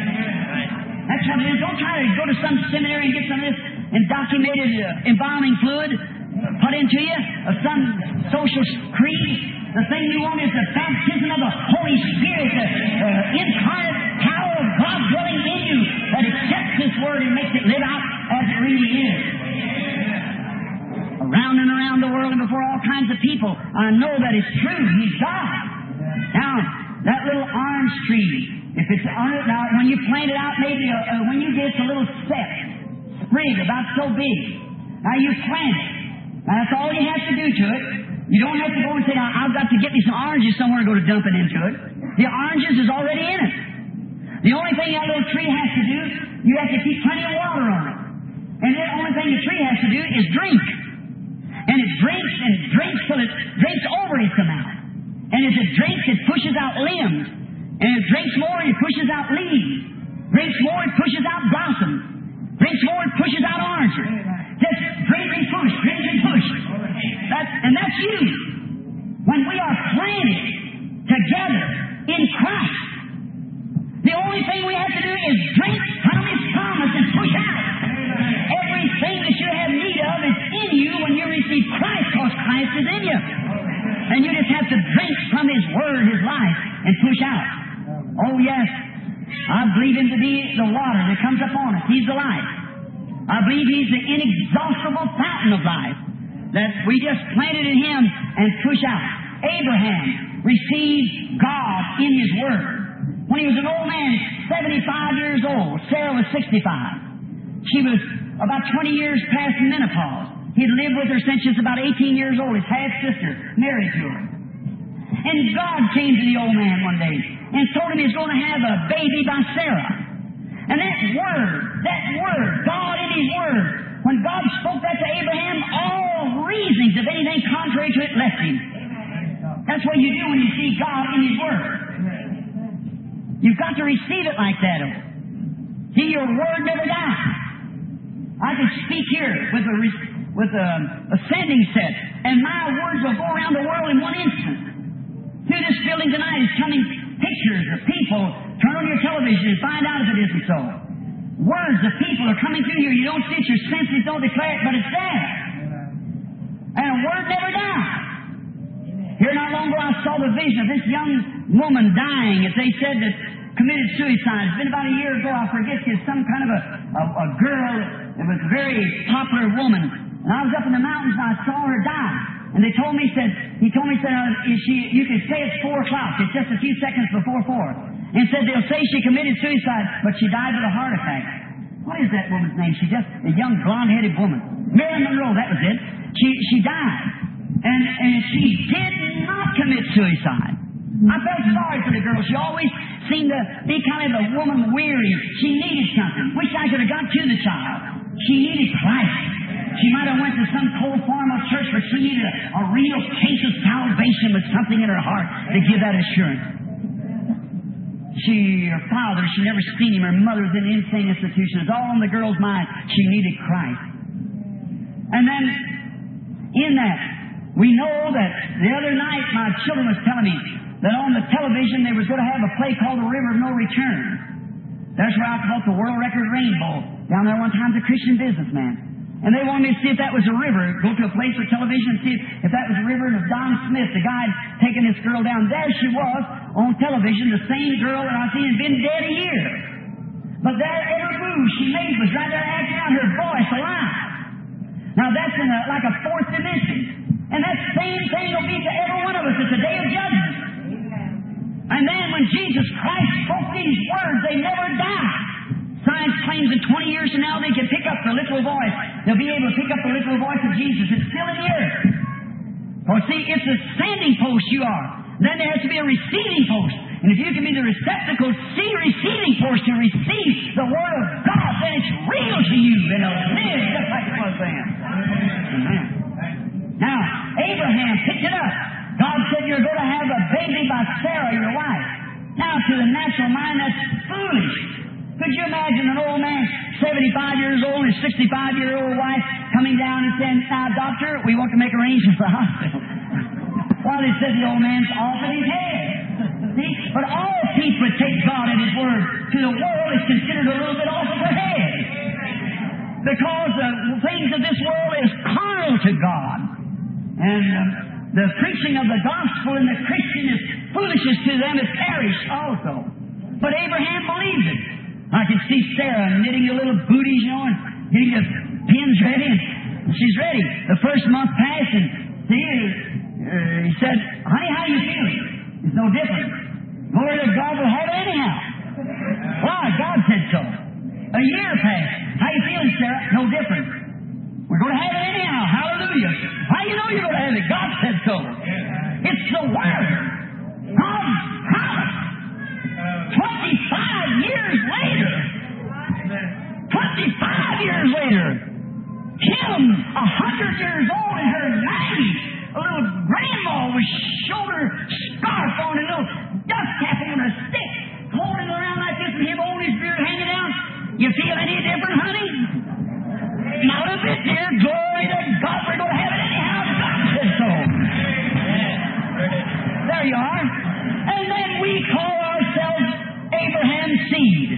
That's what it is. Don't try to go to some seminary and get some of this undocumented embalming fluid put into you, of some social creed. The thing you want is the baptism of the Holy Spirit, the incarnate power of God dwelling in you that accepts this Word and makes it live out as it really is. Around and around the world and before all kinds of people, I know that it's true. He's God. Now, that little orange tree, if it's now when you plant it out, maybe when you get a little sprig about so big. Now you plant it. Now that's all you have to do to it. You don't have to go and say, now I've got to get me some oranges somewhere to go to dump it into it. The oranges is already in it. The only thing that little tree has to do, you have to keep plenty of water on it. And the only thing the tree has to do is drink. And it drinks and drinks till it drinks over its amount. And as it drinks, it pushes out limbs. And it drinks more, it pushes out leaves. Drinks more, it pushes out blossoms. Drinks more, it pushes out oranges. Just drink and push, drink and push. That's you. When we are planted together in Christ, the only thing we have to do is drink from His promise and push out. Everything that you have need of is in you when you receive Christ, because Christ is in you. And you just have to drink from His Word, His life, and push out. Oh, yes, I believe Him to be the water that comes upon us. He's the life. I believe He's the inexhaustible fountain of life, that we just planted in Him and push out. Abraham received God in His Word. When he was an old man, 75 years old, Sarah was 65. She was about 20 years past menopause. He'd lived with her since she was about 18 years old, his half-sister, married to her. And God came to the old man one day and told him he was going to have a baby by Sarah. And that word, God in His Word, when God spoke that to Abraham, all reasonings of anything contrary to it left him. That's what you do when you see God in His Word. You've got to receive it like that. See, your Word never dies. I could speak here with a sending set, and my words will go around the world in one instant. Through this building tonight is coming pictures of people. Turn on your television and find out if it isn't so. Words of people are coming through here. You don't see it, your senses don't declare it, but it's there. And a word never dies. Here not long ago I saw the vision of this young woman dying, as they said, that committed suicide. It's been about a year ago, I forget, it's some kind of a girl that was a very popular woman. And I was up in the mountains and I saw her die. And he told me, you can say it's 4 o'clock. It's just a few seconds before 4. And said they'll say she committed suicide, but she died with a heart attack. what is that woman's name? She just, a young blonde-headed woman. Marilyn Monroe, that was it. She died. And she did not commit suicide. I felt sorry for the girl. She always seemed to be kind of a woman weary. She needed something. Wish I could have got to the child. She needed Christ. She might have went to some cold formal church, but she needed a real case of salvation with something in her heart to give that assurance. Her father, she never seen him. Her mother was in an insane institution. It was all in the girl's mind. She needed Christ. And then, in that, we know that the other night my children was telling me that on the television they was going to have a play called The River of No Return. That's where I bought the world record rainbow. Down there one time, the Christian businessman. And they wanted me to see if that was a river. Go to a place for television and see if that was a river. And it was Don Smith, the guy taking this girl down. There she was on television, the same girl that I seen had been dead a year. But that every move she made was right there acting out her voice alive. Now that's in like a fourth dimension. And that same thing will be to every one of us at the day of judgment. And then when Jesus Christ spoke these words, they never died. Science claims that 20 years from now they can pick up the literal voice. They'll be able to pick up the literal voice of Jesus. It's still in the earth. For see, it's a standing post you are. Then there has to be a receiving post. And if you can be the receptacle, receiving post to receive the Word of God, then it's real to you. And it'll live just like it was then. Amen. Now, Abraham picked it up. God said you're going to have a baby by Sarah, your wife. Now, to the natural mind, that's foolish. Could you imagine an old man, 75 years old, and his 65-year-old wife coming down and saying, now, doctor, we want to make arrangements for the hospital. Well, they said the old man's off in his head. See? But all people that take God at His Word to the world is considered a little bit off of their head. Because the things of this world is carnal to God. And the preaching of the gospel and the Christian is foolishness to them is perished also. But Abraham believed it. I can see Sarah knitting the little booties, and getting the pins ready, and she's ready. The first month passed, and he said, honey, how are you feeling? It's no different. Glory to God, we'll have it anyhow. Why? God said so. A year passed. How you feeling, Sarah? No different. We're going to have it anyhow. Hallelujah. How you know you're going to have it? God said so. It's the Word. God's promise. 25 years later, 25 years later, Kim, 100 years old in her 90s, a little grandma with shoulder scarf on and a little dust cap on a stick, holding it around like this, and him holding his beard hanging down. You feel any different, honey? Not a bit, dear. Glory to God. We're going to have it anyhow. God said so. There you are. And then we call ourselves Abraham's seed.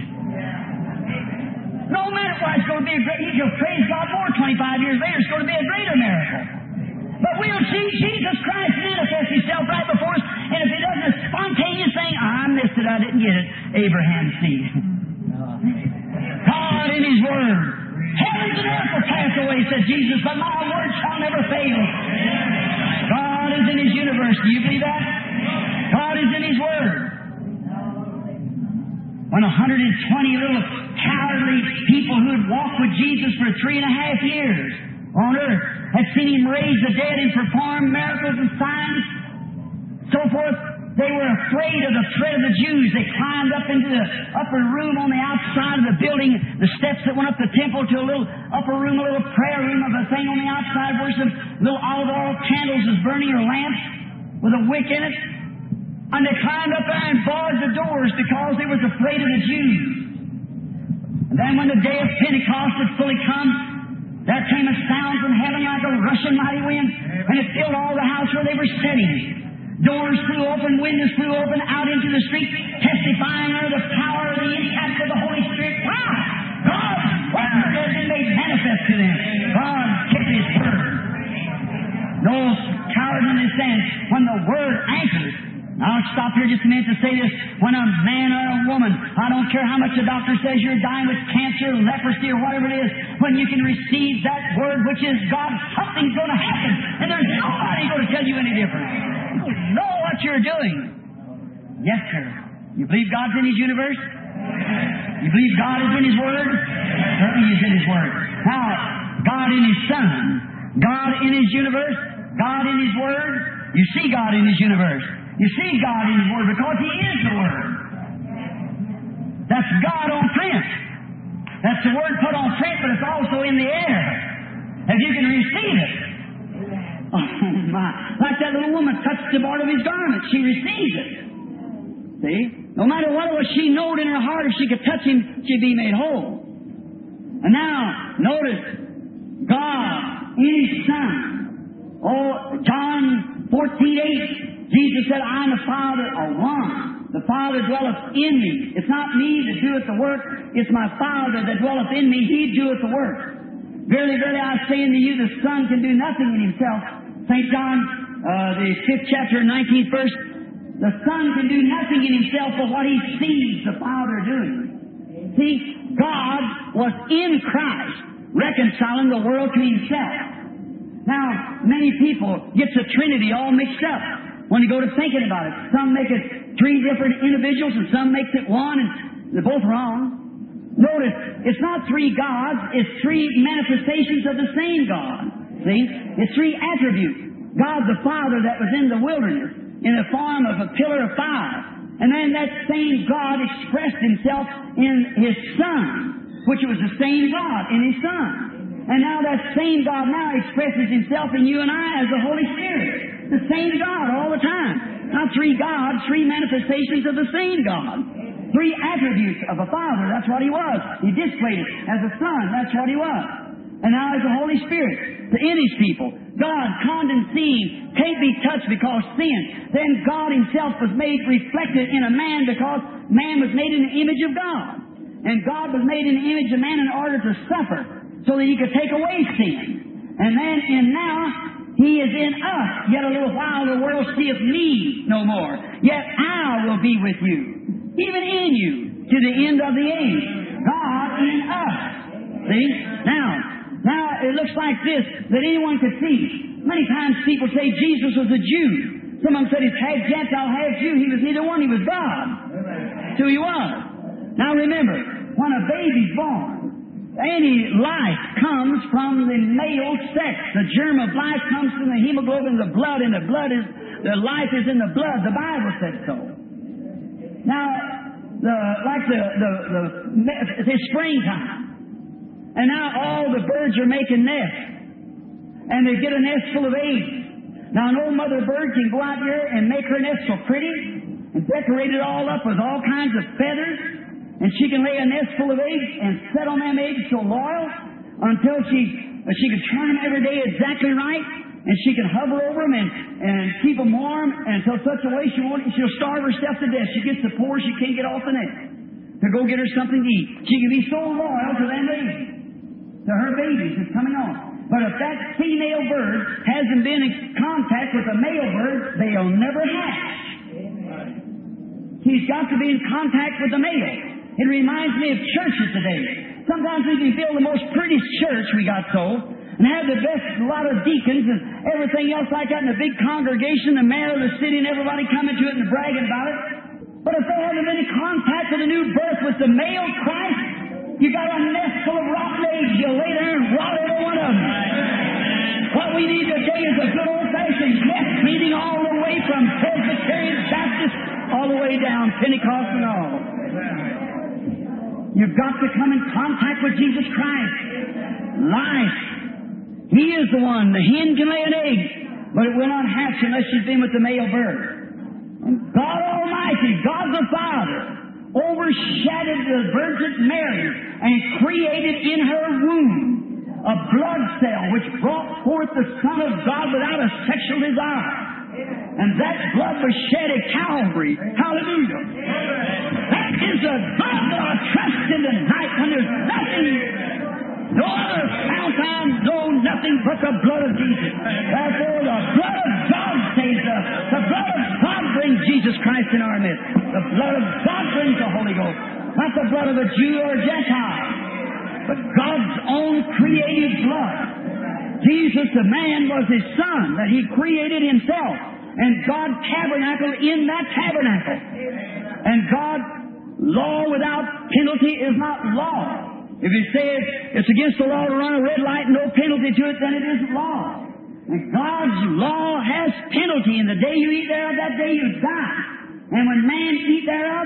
No matter what, it's going to be a great, you can praise God more 25 years later. It's going to be a greater miracle. But we'll see Jesus Christ manifest Himself right before us. And if He does a spontaneous thing, I missed it, I didn't get it. Abraham's seed. God in His Word. Heavens and earth will pass away, said Jesus, but my word shall never fail. God is in His universe. Do you believe that? God is in His Word. When 120 little cowardly people who had walked with Jesus for 3.5 years on earth had seen Him raise the dead and perform miracles and signs, so forth, they were afraid of the threat of the Jews. They climbed up into the upper room on the outside of the building, the steps that went up the temple to a little upper room, a little prayer room of a thing on the outside where some little olive oil candles was burning or lamps with a wick in it. And they climbed up there and barred the doors because they was afraid of the Jews. And then when the day of Pentecost had fully come, there came a sound from heaven like a rushing mighty wind, and it filled all the house where they were sitting. Doors flew open, windows flew open, out into the street, testifying of the power of the impact of the Holy Spirit. Wow! God's Word has been made manifest to them. God kept His Word. No coward understands when the Word anchors. I'll stop here just a minute to say this. When a man or a woman, I don't care how much the doctor says you're dying with cancer, leprosy, or whatever it is, when you can receive that Word, which is God, something's going to happen. And there's nobody going to tell you any different. You know what you're doing. Yes, sir. You believe God's in His universe? You believe God is in His Word? His Word. Now, God in His Son, God in His universe, God in His Word. You see God in His universe. You see God in His Word because He is the Word. That's God on print. That's the Word put on print, but it's also in the air. If you can receive it. Oh, my. Like that little woman touched the part of His garment. She receives it. See? No matter what it was, she knowed in her heart if she could touch Him, she'd be made whole. And now, notice, God in His Son. Oh, John 14:8, Jesus said, I and the Father are one. The Father dwelleth in me. It's not me that doeth the work, it's my Father that dwelleth in me. He doeth the work. Verily, verily, I say unto you, the Son can do nothing in Himself. St. John, the 5th chapter, 19th verse, the Son can do nothing in Himself but what He sees the Father doing. See, God was in Christ, reconciling the world to Himself. Now, many people get the Trinity all mixed up when you go to thinking about it. Some make it three different individuals and some makes it one, and they're both wrong. Notice, it's not three gods, it's three manifestations of the same God. See? It's three attributes. God the Father that was in the wilderness in the form of a pillar of fire. And then that same God expressed Himself in His Son, which was the same God in His Son. And now that same God now expresses Himself in you and I as the Holy Spirit. The same God all the time. Not three gods, three manifestations of the same God. Three attributes of a Father, that's what He was. He displayed it. As a Son, that's what He was. And now as the Holy Spirit, to in His people. God, condescending, can't be touched because sin. Then God Himself was made reflected in a man because man was made in the image of God. And God was made in the image of man in order to suffer, so that He could take away sin. And then, and now, He is in us. Yet a little while the world seeth me no more. Yet I will be with you, even in you, to the end of the age. God in us. See? Now it looks like this, that anyone could see. Many times people say Jesus was a Jew. Some of them said He's half Gentile, half Jew. He was neither one. He was God. That's who He was. Now remember, when a baby's born, any life comes from the male sex. The germ of life comes from the hemoglobin, the blood, and the life is in the blood. The Bible said so. Now, it's springtime. And now all the birds are making nests. And they get a nest full of eggs. Now an old mother bird can go out there and make her nest so pretty and decorate it all up with all kinds of feathers. And she can lay a nest full of eggs and set on them eggs so loyal until she can turn them every day exactly right. And she can hover over them and keep them warm until such a way she'll starve herself to death. She gets so poor she can't get off the nest to go get her something to eat. She can be so loyal to them eggs, to her babies that's coming on. But if that female bird hasn't been in contact with a male bird, they'll never hatch. She's got to be in contact with the male. It reminds me of churches today. Sometimes we can build the most prettiest church we got so, and have the best lot of deacons and everything else like that, and a big congregation, the mayor of the city, and everybody coming to it and bragging about it. But if they haven't been in contact with a new birth with the male Christ, you got a nest full of rotten eggs. You lay there and rot every one of them. What we need today is a good old-fashioned nest meeting all the way from Presbyterian, Baptist, all the way down, Pentecost and all. You've got to come in contact with Jesus Christ. Life. He is the one. The hen can lay an egg, but it will not hatch unless she's been with the male bird. And God Almighty, God the Father, overshadowed the Virgin Mary and created in her womb a blood cell which brought forth the Son of God without a sexual desire. And that blood was shed at Calvary. Hallelujah. That is the blood that I trust in the night when there's nothing, no other fountain, no nothing but the blood of Jesus. Therefore, the blood of God saves us. The blood of God brings Jesus Christ in our midst. The blood of God brings the Holy Ghost. Not the blood of a Jew or a Gentile, but God's own created blood. Jesus, the man, was His Son that He created Himself. And God tabernacled in that tabernacle. And God, law without penalty is not law. If you say it's against the law to run a red light and no penalty to it, then it isn't law. And God's law has penalty, and the day you eat thereof, that day you die. And when man eat thereof,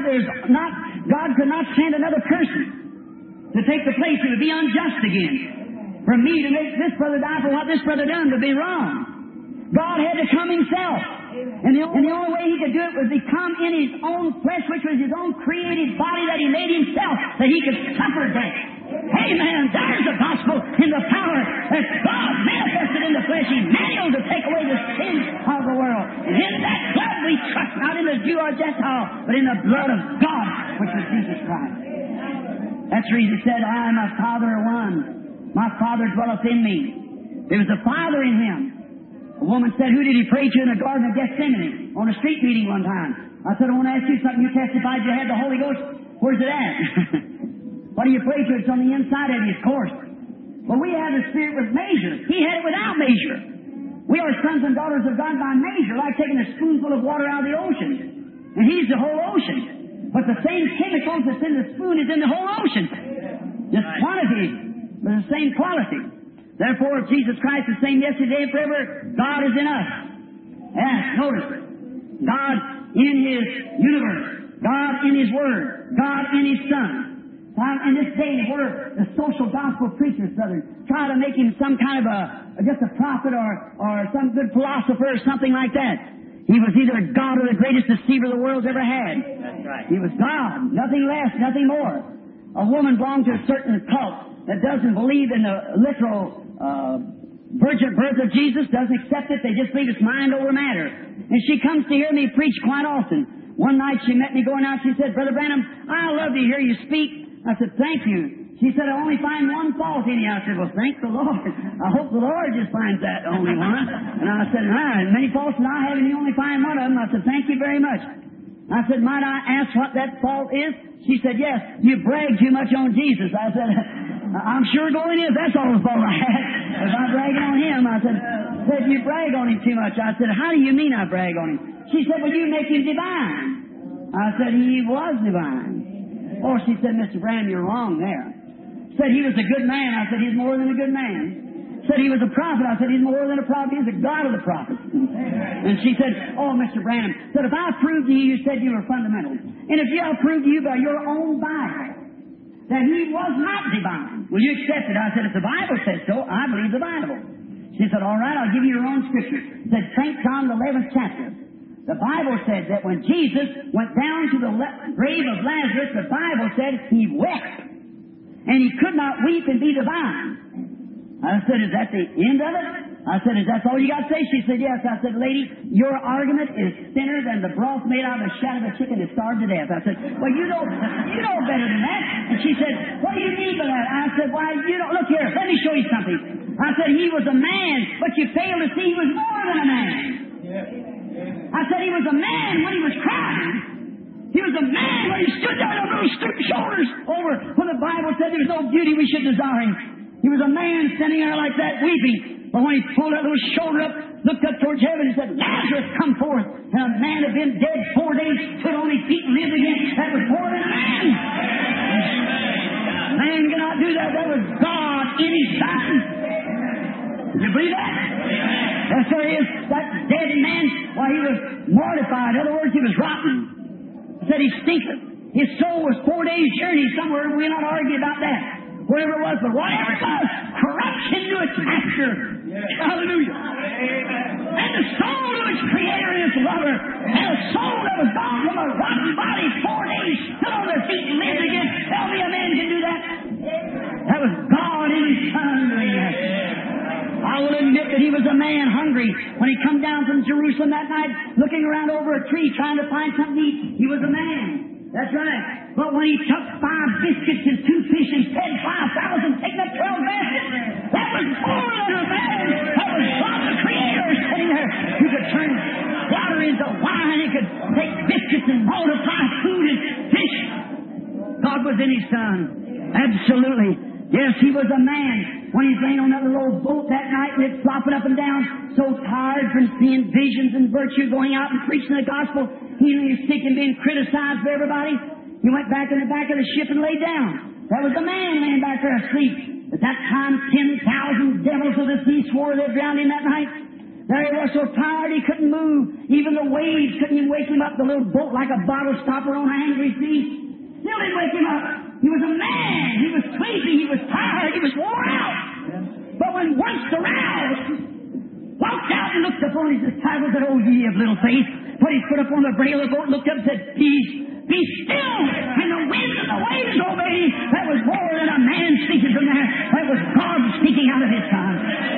God could not send another person to take the place. It would be unjust again. For me to make this brother die for what this brother done would be wrong. God had to come Himself. And the only way He could do it was to come in His own flesh, which was His own created body that He made Himself, that He could suffer death. Amen. There's the gospel in the power that God manifested in the flesh, Emmanuel, to take away the sins of the world. And in that blood we trust, not in the Jew or Gentile, but in the blood of God, which is Jesus Christ. That's the reason He said, I and my Father are one. My Father dwelleth in me. There was a Father in Him. A woman said, who did He pray to in the Garden of Gethsemane on a street meeting one time? I said, I want to ask you something. You testified you had the Holy Ghost. Where's it at? What do you pray to? It's on the inside of you, of course. Well, we have the Spirit with measure. He had it without measure. We are sons and daughters of God by measure, like taking a spoonful of water out of the ocean. And He's the whole ocean. But the same chemicals that's in the spoon is in the whole ocean. Just quantity, but the same quality. Therefore, if Jesus Christ is the same yesterday and forever, God is in us. Yes, notice it. God in His universe. God in His Word. God in His Son. In this day where the social gospel preachers, brother, try to make Him some kind of just a prophet or some good philosopher or something like that. He was either God or the greatest deceiver the world's ever had. That's right. He was God, nothing less, nothing more. A woman belonged to a certain cult that doesn't believe in the literal virgin birth of Jesus, doesn't accept it. They just believe it's mind over matter. And she comes to hear me preach quite often. One night she met me going out. She said, Brother Branham, I love to hear you speak. I said, thank you. She said, I only find one fault in you. I said, well, thank the Lord. I hope the Lord just finds that only one. And I said, many faults that I have, and you only find one of them. I said, thank you very much. I said, might I ask what that fault is? She said, yes, you brag too much on Jesus. I said, I'm sure going is. That's all the fault I had. If I'm bragging on Him, I said, you brag on Him too much. I said, how do you mean I brag on Him? She said, well, you make Him divine. I said, He was divine. Oh, she said, Mr. Branham, you're wrong there. Said He was a good man. I said, He's more than a good man. Said He was a prophet. I said, He's more than a prophet. He's the God of the prophets. And she said, oh, Mr. Branham, said, if I proved to you, you said you were fundamental. And if I proved to you by your own Bible that He was not divine, will you accept it? I said, if the Bible says so, I believe the Bible. She said, all right, I'll give you your own scripture. Said St. John, the 11th chapter. The Bible said that when Jesus went down to the grave of Lazarus, the Bible said He wept. And He could not weep and be divine. I said, is that the end of it? I said, is that all you got to say? She said, yes. I said, lady, your argument is thinner than the broth made out of the shat of a chicken that starved to death. I said, well, you know better than that. And she said, what do you mean by that? I said, why, look here, let me show you something. I said, He was a man, but you fail to see He was more than a man. I said He was a man when He was crying. He was a man when He stood there on those stooped shoulders over when the Bible said there's no beauty we should desire Him. He was a man standing there like that weeping. But when He pulled that little shoulder up, looked up towards heaven and said, Lazarus, come forth. And a man had been dead 4 days, stood on his feet and lived again. That was more than a man. Man cannot do that. That was God in His Son. You believe that? Yes, there is. That dead man, why, he was mortified. In other words, he was rotten. Said he stinketh. His soul was 4 days' journey somewhere. We'll not argue about that. Whatever it was, but whatever it was, corruption to its master. Hallelujah. And the soul of its creator and its lover. And a soul that was gone from a rotten body 4 days, stood on their feet and lived again. Tell me a man can do that? That was God in His Son doing that. I will admit that He was a man hungry. When He come down from Jerusalem that night, looking around over a tree, trying to find something to eat, He was a man. That's right. But when He took 5 biscuits and 2 fish and fed 5,000, taking up 12 baskets, that was more than a man. That was God the Creator sitting there. He could turn water into wine. He could take biscuits and multiply food and fish. God was in His Son. Absolutely. Yes, He was a man. When He's laying on that little old boat that night and it's flopping up and down, so tired from seeing visions and virtue, going out and preaching the gospel, healing His sick and being criticized by everybody, He went back in the back of the ship and laid down. There was a man laying back there asleep. At that time, 10,000 devils of the sea swore they'd drown him that night. There he was so tired he couldn't move. Even the waves couldn't even wake him up. The little boat like a bottle stopper on an angry sea still didn't wake him up. He was a man. He was sleepy. He was tired. He was worn out. But when once aroused, walked out and looked upon his disciples and said, "Oh, ye of little faith," put his foot up on the brail of the boat, looked up and said, "Peace, be still." And the wind and the waves obeyed. That was more than a man speaking from there. That was God speaking out of his Son.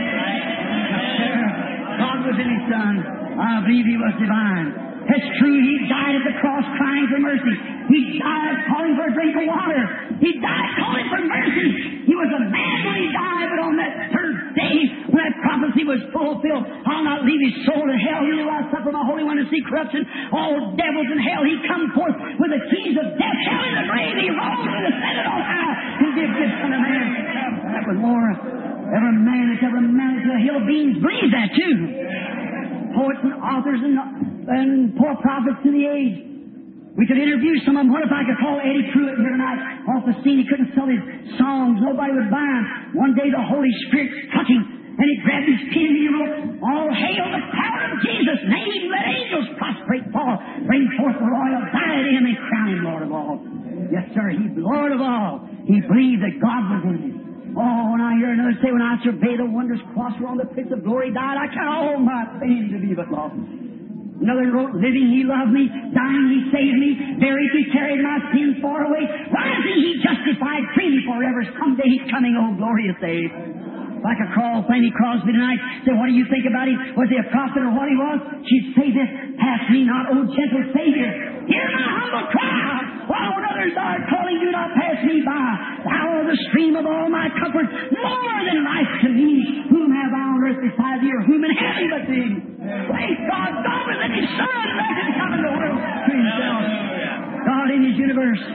God was in his Son. I believe he was divine. It's true, he died at the cross crying for mercy. He died calling for a drink of water. He died calling for mercy. He was a man when he died, but on that third day, when that prophecy was fulfilled, "I'll not leave his soul to hell, neither will I suffer my Holy One to see corruption." All devils in hell, he come forth with the keys of death, hell, and the grave. He rose and ascended on high. He did good Son of Man. That was more. Every man that's ever mounted to the hill of beans breathed that too. Poets and authors and poor prophets to the age. We could interview some of them. What if I could call Eddie Pruitt here tonight off the scene? He couldn't sell his songs. Nobody would buy them. One day the Holy Spirit struck him, and he grabbed his pen and he wrote, "All hail the power of Jesus' name. Let angels prostrate fall. Bring forth the royal diadem and crown him Lord of all." Yes, sir, he's Lord of all. He believed that God was in him. Oh, when I hear another say, "When I survey the wondrous cross where on the Prince of Glory died, I count all my pain to be but loss." Another wrote, "Living he loved me, dying he saved me, buried he carried my sins far away, rising he justified, freely forever, someday he's coming, oh glorious day." Like a crawl, Fanny Crosby tonight, say, "What do you think about him? Was he a prophet or what he was?" She'd say this, "Pass me not, O gentle Savior. Hear my humble cry. While others are calling, do not pass me by. Thou art the stream of all my comfort, more than life to me. Whom have I on earth beside thee, or whom in heaven but thee?" Praise God. God was in his Son, let him come in the world to himself. God in his universe.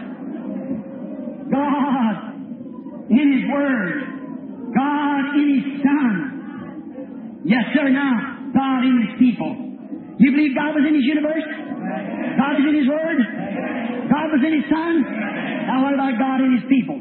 God in his Word. God in his Son. Yes, sir, now, God in his people. You believe God was in his universe? God was in his Word? God was in his Son? Now what about God in his people?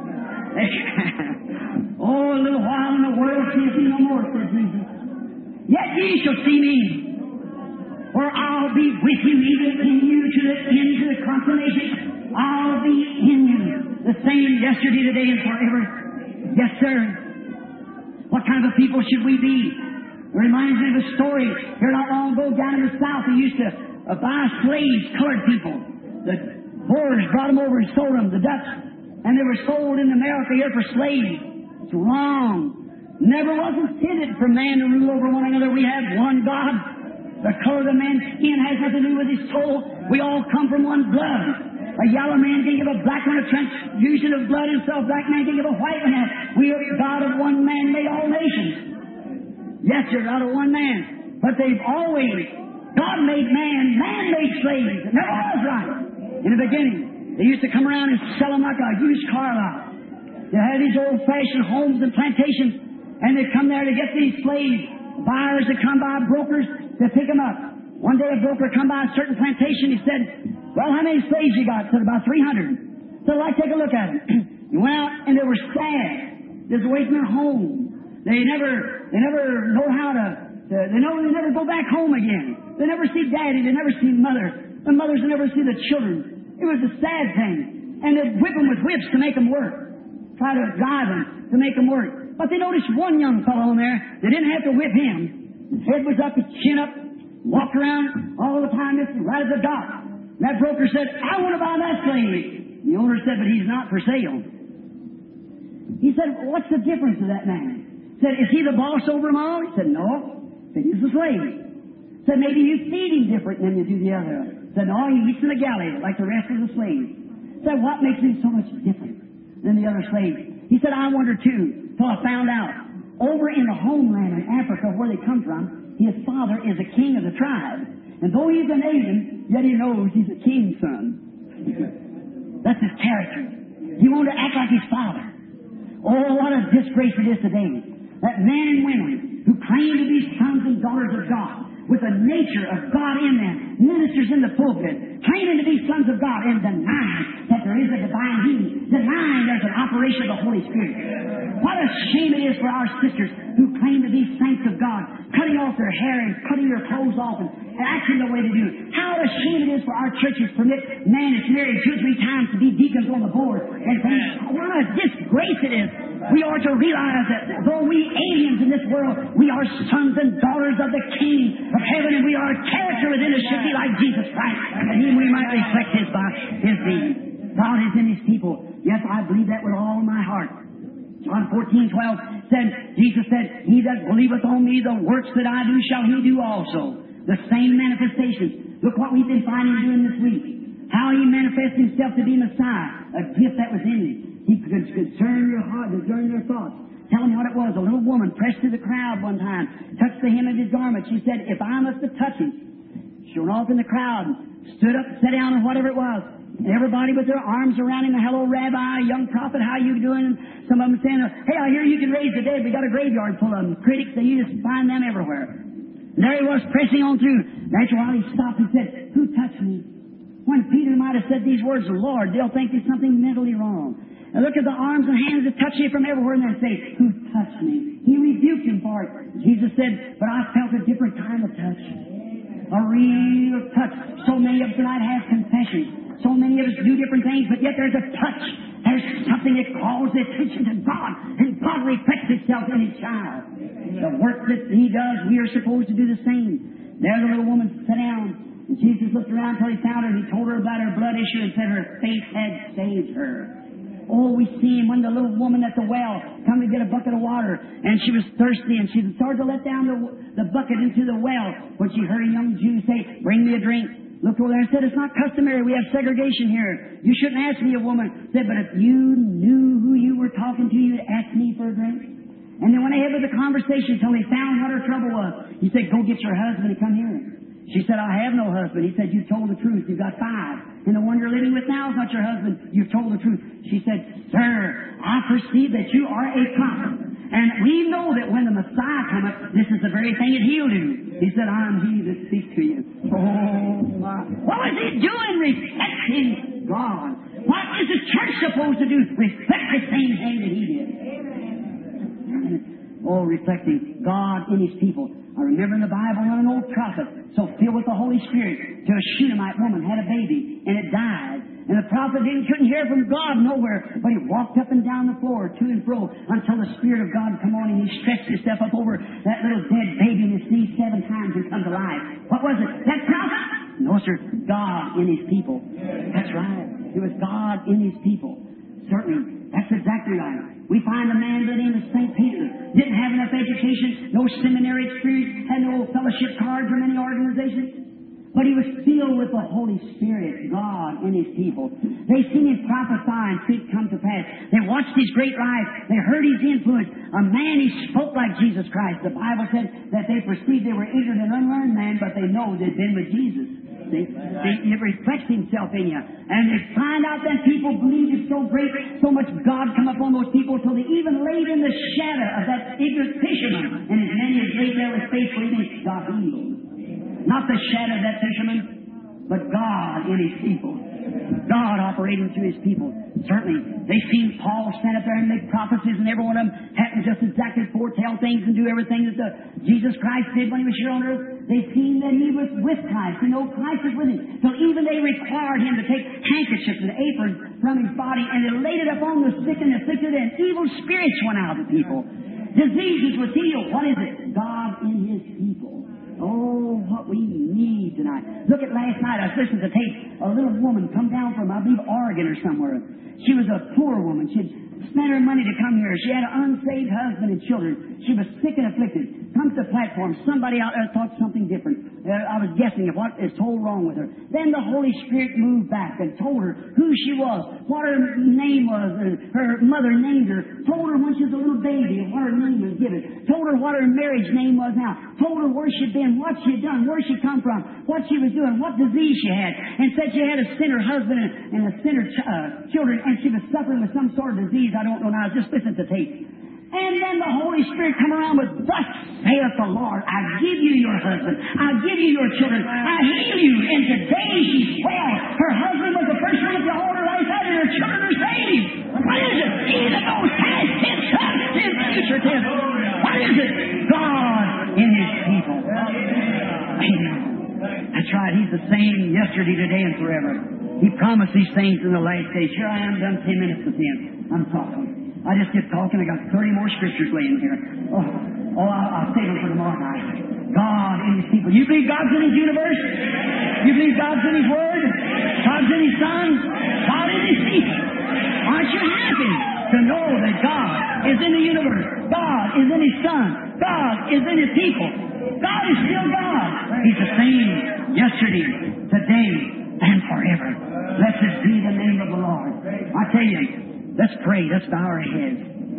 Oh, a little while and the world sees me no more, said Jesus. Yet ye shall see me, for I'll be with you, even in you to the end, to the consummation. I'll be in you. The same yesterday, today, and forever. Yes, sir. What kind of a people should we be? It reminds me of a story here not long ago down in the South. They used to buy slaves, colored people. The Boers brought them over and sold them, the Dutch. And they were sold in America here for slaves. It's wrong. Never was intended for man to rule over one another. We have one God. The color of the man's skin has nothing to do with his soul. We all come from one blood. A yellow man can give a black one a transfusion of blood, and so a black man can give a white one. We are God of one man made all nations. Yes, sir, out of one man. But they've always, God made man, man made slaves. It never was right. In the beginning, they used to come around and sell them like a used car lot. They had these old-fashioned homes and plantations, and they'd come there to get these slaves. Buyers that come by, brokers to pick them up. One day a broker come by a certain plantation. He said, "Well, how many slaves you got?" Said, "About 300. So I'd take a look at them. He went out and they were sad. They was away from their home. They never know how they never go back home again. They never see daddy. They never see mother. The mothers never see the children. It was a sad thing. And they'd whip them with whips to make them work. Try to drive them to make them work. But they noticed one young fellow on there. They didn't have to whip him. His head was up, his chin up, walked around all the time, right at the dock. That broker said, "I want to buy that slave." The owner said, "But he's not for sale." He said, "What's the difference of that man?" He said, "Is he the boss over them all?" He said, "No." He said, "He's a slave." He said, "Maybe you feed him different than you do the other." He said, "No, he eats in the galley like the rest of the slaves." He said, "What makes him so much different than the other slaves?" He said, "I wonder too, till I found out. Over in the homeland in Africa where they come from, his father is a king of the tribe. And though he's an alien, yet he knows he's a king's son." That's his character. He wanted to act like his father. Oh, what a disgrace it is today that men and women who claim to be sons and daughters of God, with the nature of God in them, ministers in the pulpit, claiming to be sons of God and denying that there is a divine healing, denying there's an operation of the Holy Spirit. What a shame it is for our sisters who claim to be saints of God, cutting off their hair and cutting their clothes off and acting the way they do. How a shame it is for our churches to permit man that's married 2 or 3 times to be deacons on the board and things. What a disgrace it is. We are to realize that though we aliens in this world, we are sons and daughters of the King of heaven, and we are a character within us should be like Jesus Christ, and Him we might reflect His being. God is in His people. Yes, I believe that with all my heart. John 14:12 said, Jesus said, He that believeth on me, the works that I do shall he do also. The same manifestations. Look what we've been finding doing this week. How He manifests Himself to be Messiah, a gift that was in Him. He could discern your heart, discern your thoughts. Tell them what it was. A little woman pressed through the crowd one time, touched the hem of His garment. She said, if I must have touched Him. She went off in the crowd and stood up, sat down, and whatever it was. Everybody with their arms around Him. Hello, Rabbi, young prophet, how you doing? Some of them saying, hey, I hear you can raise the dead. We got a graveyard full of them. Critics, you just find them everywhere. And there He was pressing on through. After a while He stopped and said, who touched me? When Peter might have said these words, Lord, they'll think there's something mentally wrong. And look at the arms and hands that touch you from everywhere and then say, who touched me? He rebuked him for it. Jesus said, but I felt a different kind of touch. A real touch. So many of us tonight have confessions. So many of us do different things, but yet there's a touch. There's something that calls the attention to God, and God reflects Himself in His child. The work that He does, we are supposed to do the same. There the little woman sat down, and Jesus looked around until He found her, and He told her about her blood issue and said her faith had saved her. Oh, we see Him when the little woman at the well come to get a bucket of water, and she was thirsty, and she started to let down the bucket into the well when she heard a young Jew say, bring me a drink. Looked over there and said, it's not customary. We have segregation here. You shouldn't ask me, a woman. Said, but if you knew who you were talking to, you'd ask me for a drink. And then went ahead with the conversation until he found what her trouble was. He said, go get your husband and come here. She said, I have no husband. He said, you've told the truth. You've got 5. And the one you're living with now is not your husband. You've told the truth. She said, sir, I perceive that you are a prophet. And we know that when the Messiah cometh, this is the very thing that He'll do. He said, I'm He that speaks to you. Oh, my. What was He doing? Reflecting God. What is the church supposed to do? Reflect the same thing that He did. Oh, reflecting God in His people. I remember in the Bible when an old prophet, so filled with the Holy Spirit, to a Shunammite woman had a baby, and it died. And the prophet couldn't hear from God nowhere, but he walked up and down the floor, to and fro, until the Spirit of God come on him. He stretched himself up over that little dead baby and sneezed 7 times and come to life. What was it? That prophet? No, sir. God in His people. That's right. It was God in His people. Certainly. That's exactly right. We find a man by the name of St. Peter. Didn't have enough education, no seminary experience, had no fellowship card from any organization. But he was filled with the Holy Spirit, God and His people. They seen him prophesy and see it come to pass. They watched his great life. They heard his influence. A man, he spoke like Jesus Christ. The Bible said that they perceived they were ignorant and unlearned men, but they know they'd been with Jesus. See? It reflects Himself in you. And they find out that people believed it so great, so much God come upon those people till they even laid in the shadow of that ignorant fisherman. And as many as laid there with faith believing, God healed. Not the shadow of that fisherman, but God in His people. God operating through His people. Certainly, they seen Paul stand up there and make prophecies, and every one of them happened just exactly to foretell things and do everything that Jesus Christ did when He was here on earth. They seen that He was with Christ. You know, Christ was with Him. So even they required Him to take handkerchiefs and aprons from His body, and they laid it upon the sick and afflicted, and evil spirits went out of the people. Diseases was healed. What is it? God in His people. Oh, what we need tonight. Look at last night. I was listening to tape. A little woman come down from, I believe, Oregon or somewhere. She was a poor woman. She'd spent her money to come here. She had an unsaved husband and children. She was sick and afflicted. Comes to the platform. Somebody out there thought something different. I was guessing of what is told wrong with her. Then the Holy Spirit moved back and told her who she was, what her name was, and her mother named her. Told her when she was a little baby and what her name was given. Told her what her marriage name was now. Told her where she'd been, what she'd done, where she come from, what she was doing, what disease she had. And said she had a sinner husband and a sinner children, and she was suffering with some sort of disease. I don't know now. I was just listening to tape. And then the Holy Spirit come around with, thus saith the Lord, I give you your husband. I give you your children. I heal you. And today she's well. Her husband was the first one at the altar last night, and her children are saved. What is it? He that knows past, his son, his future tense. What is it? God in His people. Amen. That's right. He's the same yesterday, today, and forever. He promised these things in the last days. Here I am, done 10 minutes with Him. I'm talking. I just get talking. I got 30 more scriptures laying here. I'll save them for tomorrow night. God in His people. You believe God's in His universe? You believe God's in His Word? God's in His Son? God in His people. Aren't you happy to know that God is in the universe? God is in His Son. God is in His people. God is still God. He's the same yesterday, today, and forever. Blessed be the name of the Lord. I tell you, let's pray. Let's bow our heads.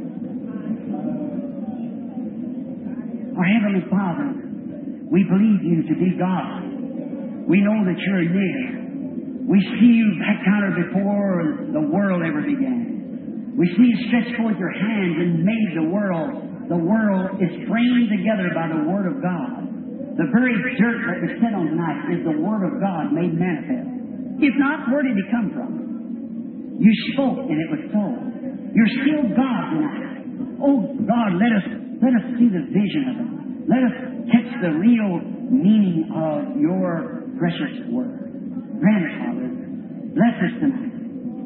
Our Heavenly Father, we believe You to be God. We know that You're near. We see You back counter before the world ever began. We see You stretch forth Your hands and made the world. The world is framed together by the Word of God. The very dirt that we sit on tonight is the Word of God made manifest. If not, where did It come from? You spoke and it was so. You're still God tonight. Oh God, let us see the vision of it. Let us catch the real meaning of Your precious Word. Grant it, Father. Bless us tonight.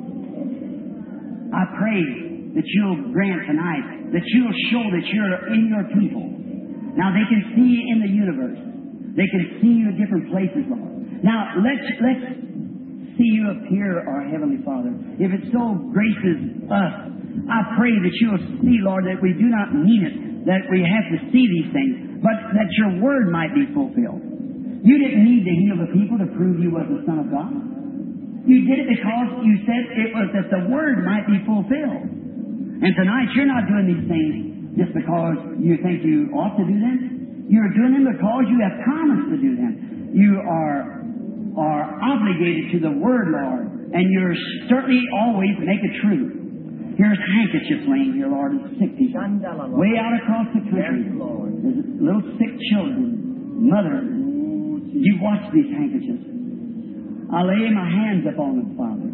I pray that You'll grant tonight, that You'll show that You're in Your people. Now they can see You in the universe. They can see You in different places, Lord. Now let's see You appear, our Heavenly Father. If it so graces us, I pray that You'll see, Lord, that we do not mean it, that we have to see these things, but that Your Word might be fulfilled. You didn't need to heal the people to prove You was the Son of God. You did it because You said it was that the Word might be fulfilled. And tonight You're not doing these things just because You think You ought to do them. You're doing them because You have promised to do them. You are obligated to the Word, Lord, and You're certainly always make it true. Here's handkerchiefs laying here, Lord, and sick people. Way out across the country. There's little sick children. Mother, You watch these handkerchiefs. I lay my hands upon them, Father.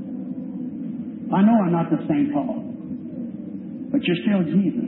I know I'm not the St. Paul, but You're still Jesus.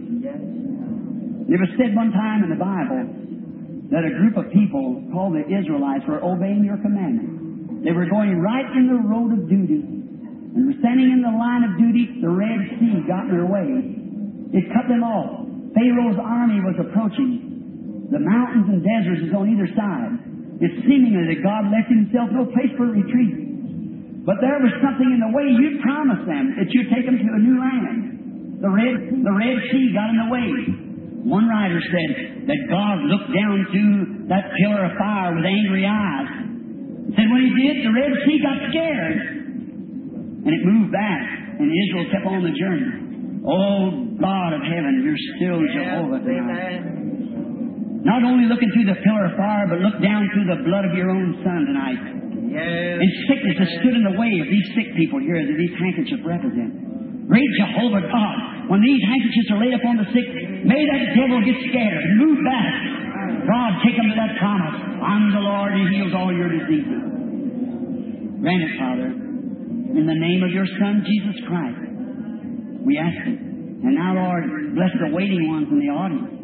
It was said one time in the Bible that a group of people called the Israelites were obeying Your commandment. They were going right in the road of duty. And were standing in the line of duty, the Red Sea got in their way. It cut them off. Pharaoh's army was approaching. The mountains and deserts is on either side. It's seemingly that God left Himself no place for retreat. But there was something in the way. You promised them that You'd take them to a new land. The Red Sea got in the way. One writer said that God looked down through that pillar of fire with angry eyes. He said when He did, the Red Sea got scared. And it moved back, and Israel kept on the journey. Oh, God of heaven, You're still Jehovah tonight. Not only looking through the pillar of fire, but look down through the blood of Your own Son tonight. And sickness has stood in the way of these sick people here that these handkerchiefs represent. Great Jehovah God, when these handkerchiefs are laid upon the sick, may that devil get scared and move back. God, take them to that promise. I'm the Lord who heals all your diseases. Grant it, Father. In the name of Your Son, Jesus Christ, we ask it. And now, Lord, bless the waiting ones in the audience.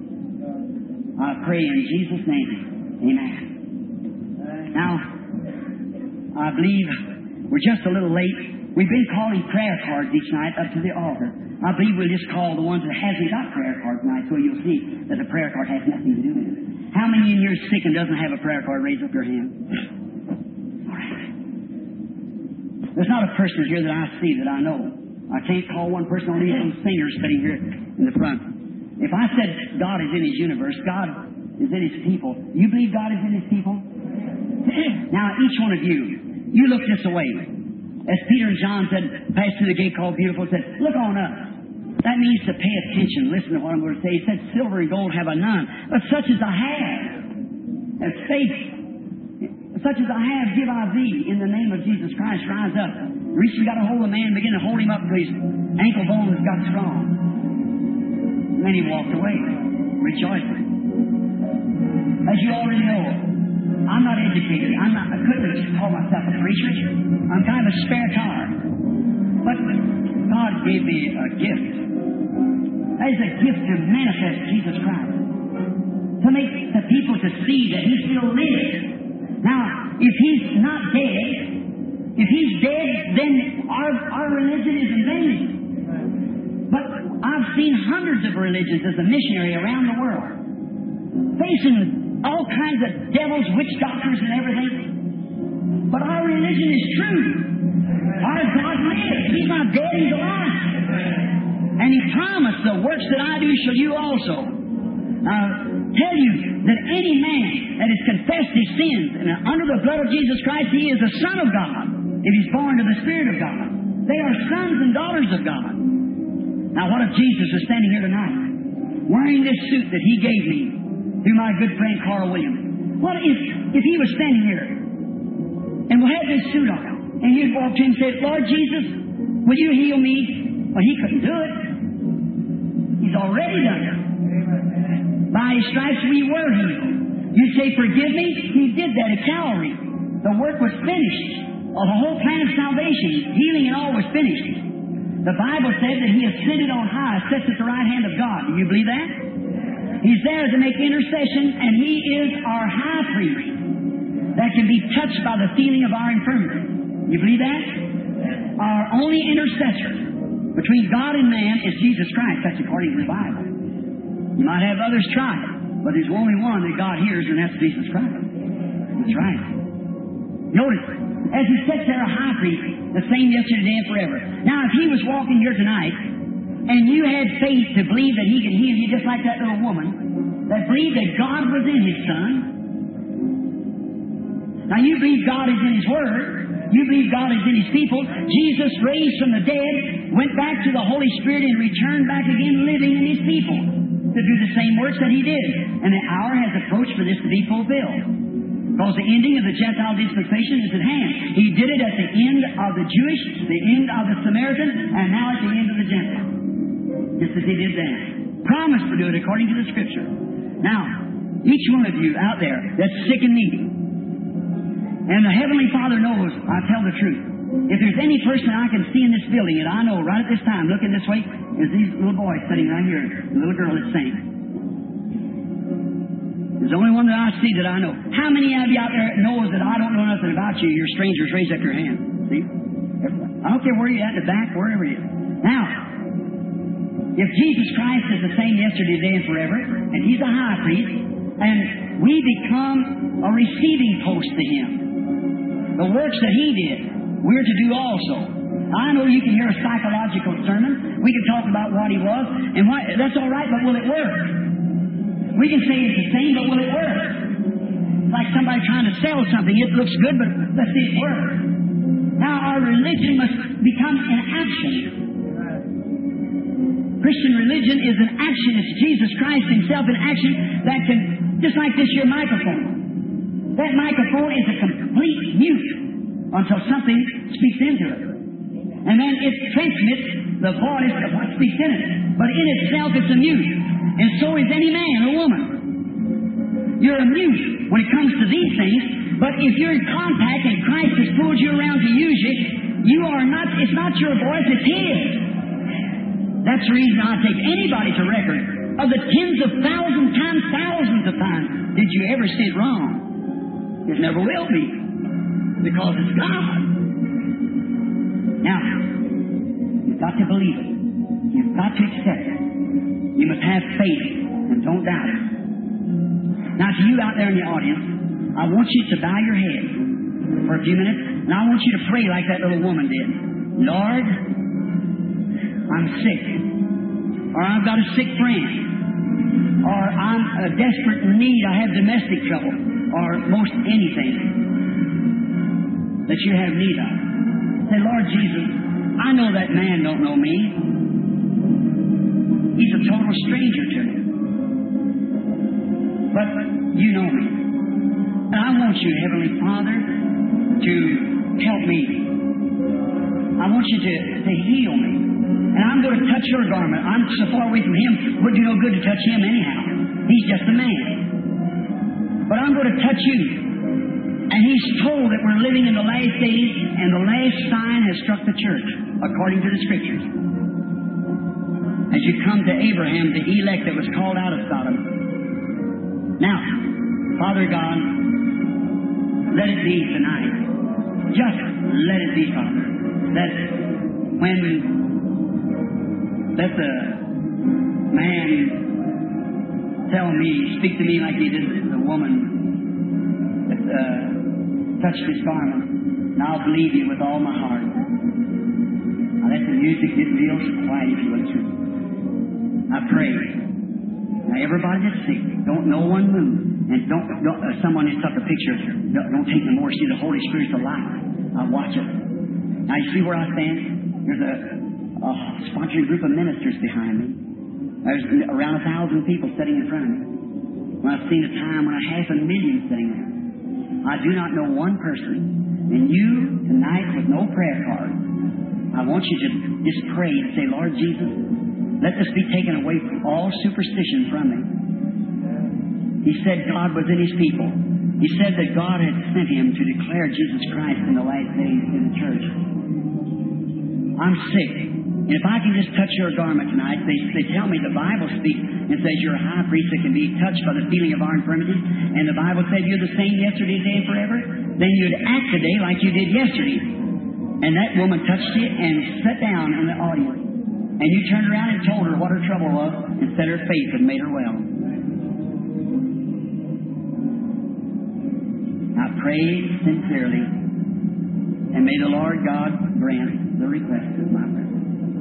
I pray in Jesus' name. Amen. Now, I believe we're just a little late. We've been calling prayer cards each night up to the altar. I believe we'll just call the ones that hasn't got prayer cards tonight, so you'll see that the prayer card has nothing to do with it. How many in here is sick and doesn't have a prayer card? Raise up your hand. There's not a person here that I see that I know. I can't call one person, only some singers sitting here in the front. If I said God is in His universe, God is in His people, you believe God is in His people? Now, each one of you, you look this way. As Peter and John said, passed through the gate called Beautiful, said, look on up. That means to pay attention. Listen to what I'm going to say. He said, silver and gold have I none, but such as I have. That's faith. Such as I have, give I thee. In the name of Jesus Christ, rise up. Reach and got a hold of the man, begin to hold him up till his ankle bones got strong. Many walked away, rejoicing. As you already know, I'm not educated. I couldn't call myself a preacher. I'm kind of a spare tire. But God gave me a gift. That is a gift to manifest Jesus Christ. To make the people to see that He still lives. Now, if He's not dead, if He's dead, then our religion is in vain. But I've seen hundreds of religions as a missionary around the world, facing all kinds of devils, witch doctors, and everything. But our religion is true. Our God lives. He's not dead, He's alive. And He promised, the works that I do shall you also. Now, tell you that any man that has confessed his sins and under the blood of Jesus Christ, he is a son of God. If he's born to the Spirit of God, they are sons and daughters of God. Now, what if Jesus was standing here tonight, wearing this suit that He gave me through my good friend Carl Williams? What if He was standing here and had this suit on, and you'd walk to Him and say, Lord Jesus, will you heal me? Well, He couldn't do it. He's already done it. By His stripes we were healed. You say, forgive me? He did that at Calvary. The work was finished. The whole plan of salvation, healing and all was finished. The Bible said that He ascended on high, sits at the right hand of God. Do you believe that? He's there to make intercession, and He is our high priest that can be touched by the feeling of our infirmity. You believe that? Our only intercessor between God and man is Jesus Christ. That's according to the Bible. You might have others try it, but there's only one that God hears, and that's Jesus Christ. That's right. Notice, as He sits there a high priest, the same yesterday, today, and forever. Now, if He was walking here tonight, and you had faith to believe that He could heal you just like that little woman, that believed that God was in His Son. Now, you believe God is in His Word. You believe God is in His people. Jesus raised from the dead, went back to the Holy Spirit, and returned back again living in His people to do the same works that He did. And the hour has approached for this to be fulfilled. Because the ending of the Gentile dispensation is at hand. He did it at the end of the Jewish, the end of the Samaritan, and now at the end of the Gentile. Just as He did then. Promised to do it according to the Scripture. Now, each one of you out there that's sick and needy, and the Heavenly Father knows, I tell the truth. If there's any person I can see in this building, and I know right at this time, looking this way, is these little boys sitting right here, the little girl that's singing. There's only one that I see that I know. How many of you out there knows that I don't know nothing about you? You're strangers. Raise up your hand. See? I don't care where you're at, in the back, wherever it is. Now, if Jesus Christ is the same yesterday, today, and forever, and He's a high priest, and we become a receiving post to Him, the works that He did, we're to do also. I know you can hear a psychological sermon. We can talk about what He was, and that's all right, but will it work? We can say it's the same, but will it work? It's like somebody trying to sell something. It looks good, but let's see it work. Now, our religion must become an action. Christian religion is an action. It's Jesus Christ Himself in action that can, just like this here microphone. That microphone is a complete mute until something speaks into it. And then it transmits the voice of what speaks in it. But in itself, it's a mute. And so is any man or woman. You're a mute when it comes to these things, but if you're in contact and Christ has pulled you around to use you are not, it's not your voice, it's His. That's the reason I take anybody to record. Of the tens of thousands of times, did you ever say it wrong? It never will be. Because it's God. Now, you've got to believe it. You've got to accept it. You must have faith and don't doubt it. Now, to you out there in the audience, I want you to bow your head for a few minutes, and I want you to pray like that little woman did. Lord, I'm sick. Or I've got a sick friend. Or I'm a desperate need. I have domestic trouble. Or most anything that you have need of. Say, Lord Jesus, I know that man don't know me. He's a total stranger to me. But you know me. And I want you, Heavenly Father, to help me. I want you to heal me. And I'm going to touch your garment. I'm so far away from him, it wouldn't do no good to touch him anyhow. He's just a man. But I'm going to touch you. And he's told that we're living in the last days, and the last sign has struck the church, according to the Scriptures. As you come to Abraham, the elect that was called out of Sodom. Now, Father God, let it be tonight. Just let it be, Father. That when let the man tell me, speak to me like he did the woman that touched his garment, and I'll believe you with all my heart. Now let the music get real quiet if you will, too. I pray. Now everybody that's sick, don't no one move. And don't someone just took a picture. Don't take no more. See, the Holy Spirit's alive. I'll watch it. Now you see where I stand? There's a sponsoring group of ministers behind me. There's around 1,000 people sitting in front of me. When I've seen a time when 500,000 sitting there. I do not know one person. And you, tonight, with no prayer card, I want you to just pray and say, Lord Jesus, let this be taken away from all superstition from me. He said God was in His people. He said that God had sent Him to declare Jesus Christ in the last days in the church. I'm sick. And if I can just touch your garment tonight, they tell me the Bible speaks and says you're a high priest that can be touched by the feeling of our infirmities. And the Bible said you're the same yesterday, today, and forever. Then you'd act today like you did yesterday. And that woman touched you and sat down in the audience. And you turned around and told her what her trouble was and said her faith had made her well. I pray sincerely, and may the Lord God grant the request of my prayer.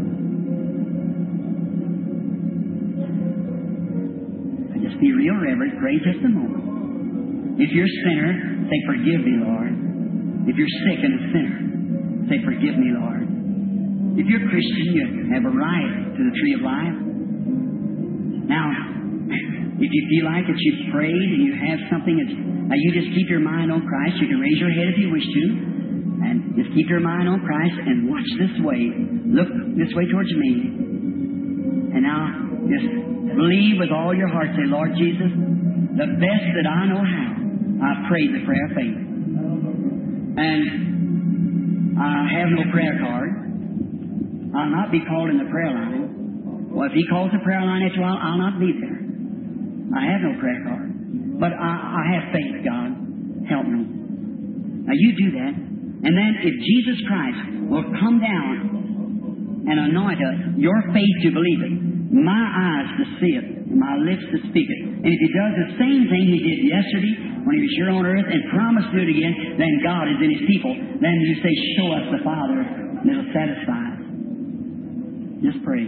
Just be real reverent. Pray just a moment. If you're a sinner, say, forgive me, Lord. If you're sick and a sinner, say, forgive me, Lord. If you're a Christian, you have a right to the tree of life. Now, if you feel like it, you've prayed and you have something that's... Now, you just keep your mind on Christ. You can raise your head if you wish to. And just keep your mind on Christ and watch this way. Look this way towards me. And now, just believe with all your heart. Say, Lord Jesus, the best that I know how, I prayed the prayer of faith. And I have no prayer card. I'll not be called in the prayer line. Well, if He calls the prayer line after a while, I'll not be there. I have no prayer card. But I have faith, God. Help me. Now, you do that. And then if Jesus Christ will come down and anoint us, your faith to believe it, my eyes to see it, and my lips to speak it. And if He does the same thing He did yesterday when He was here on earth and promised to do it again, then God is in His people. Then you say, show us the Father, and it'll satisfy us. Just pray.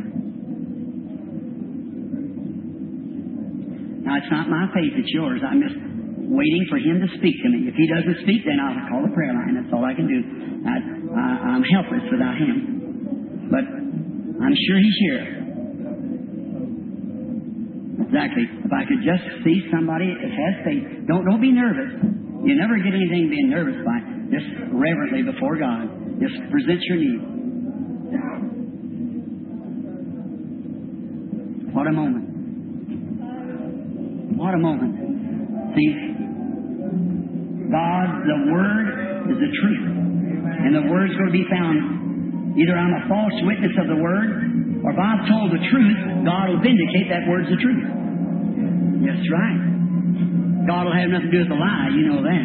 Now, it's not my faith, it's yours. I'm just waiting for Him to speak to me. If He doesn't speak, then I'll call the prayer line. That's all I can do. I'm helpless without Him. But I'm sure He's here. Exactly. If I could just see somebody that has faith. Don't be nervous. You never get anything being nervous by. Just reverently before God. Just present your need. What a moment. What a moment. See, God, the Word is the truth. And the Word's going to be found. Either I'm a false witness of the Word, or if I've told the truth, God will vindicate that Word's the truth. That's right. God will have nothing to do with the lie. You know that.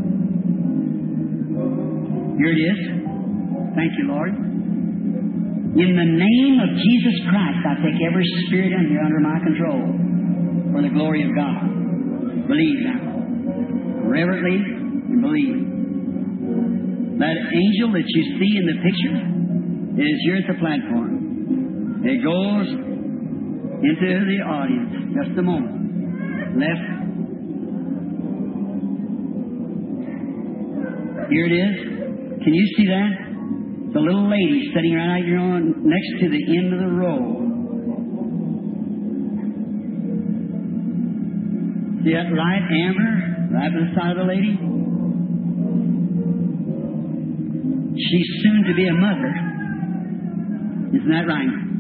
Here it is. Thank you, Lord. In the name of Jesus Christ, I take every spirit in here under my control for the glory of God. Believe now. Reverently and believe. That angel that you see in the picture is here at the platform. It goes into the audience. Just a moment. Left. Here it is. Can you see that? It's a little lady sitting right out here next to the end of the row. See that light, amber, right by the side of the lady? She's soon to be a mother. Isn't that right?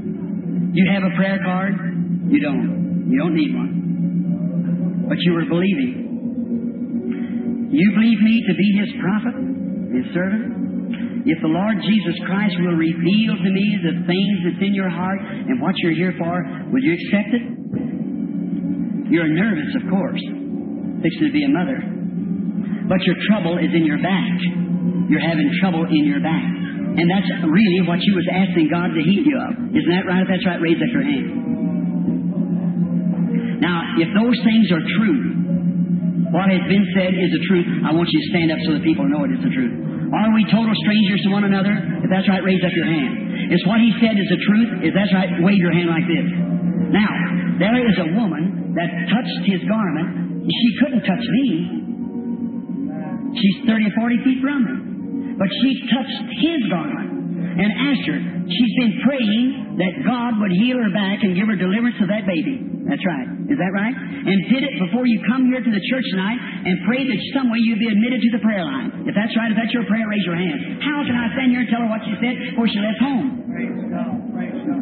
You have a prayer card? You don't. You don't need one. But you were believing. You believe me to be His prophet, His servant? If the Lord Jesus Christ will reveal to me the things that's in your heart and what you're here for, will you accept it? You're nervous, of course, fixing to be a mother. But your trouble is in your back. You're having trouble in your back. And that's really what you was asking God to heal you of. Isn't that right? If that's right, raise up your hand. Now, if those things are true, what has been said is the truth, I want you to stand up so that people know it is the truth. Are we total strangers to one another? If that's right, raise up your hand. Is what he said is the truth? If that's right, wave your hand like this. Now, there is a woman that touched his garment. She couldn't touch me. She's 30 or 40 feet from me. But she touched his garment and asked her. She's been praying that God would heal her back and give her deliverance of that baby. That's right. Is that right? And did it before you come here to the church tonight and prayed that some way you'd be admitted to the prayer line. If that's right, if that's your prayer, raise your hand. How can I stand here and tell her what she said before she left home? Praise God. Praise God.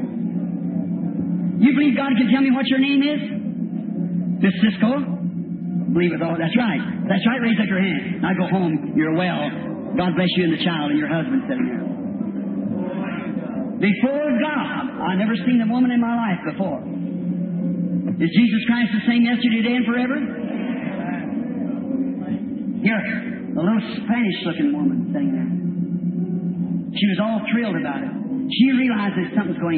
You believe God can tell me what your name is? Miss Cisco? Believe it all. That's right. That's right. Raise up your hand. Now go home. You're well. God bless you and the child and your husband sitting there. Before God, I've never seen a woman in my life before. Is Jesus Christ the same yesterday, today, and forever? Here, a little Spanish-looking woman sitting there. She was all thrilled about it. She realized that something's going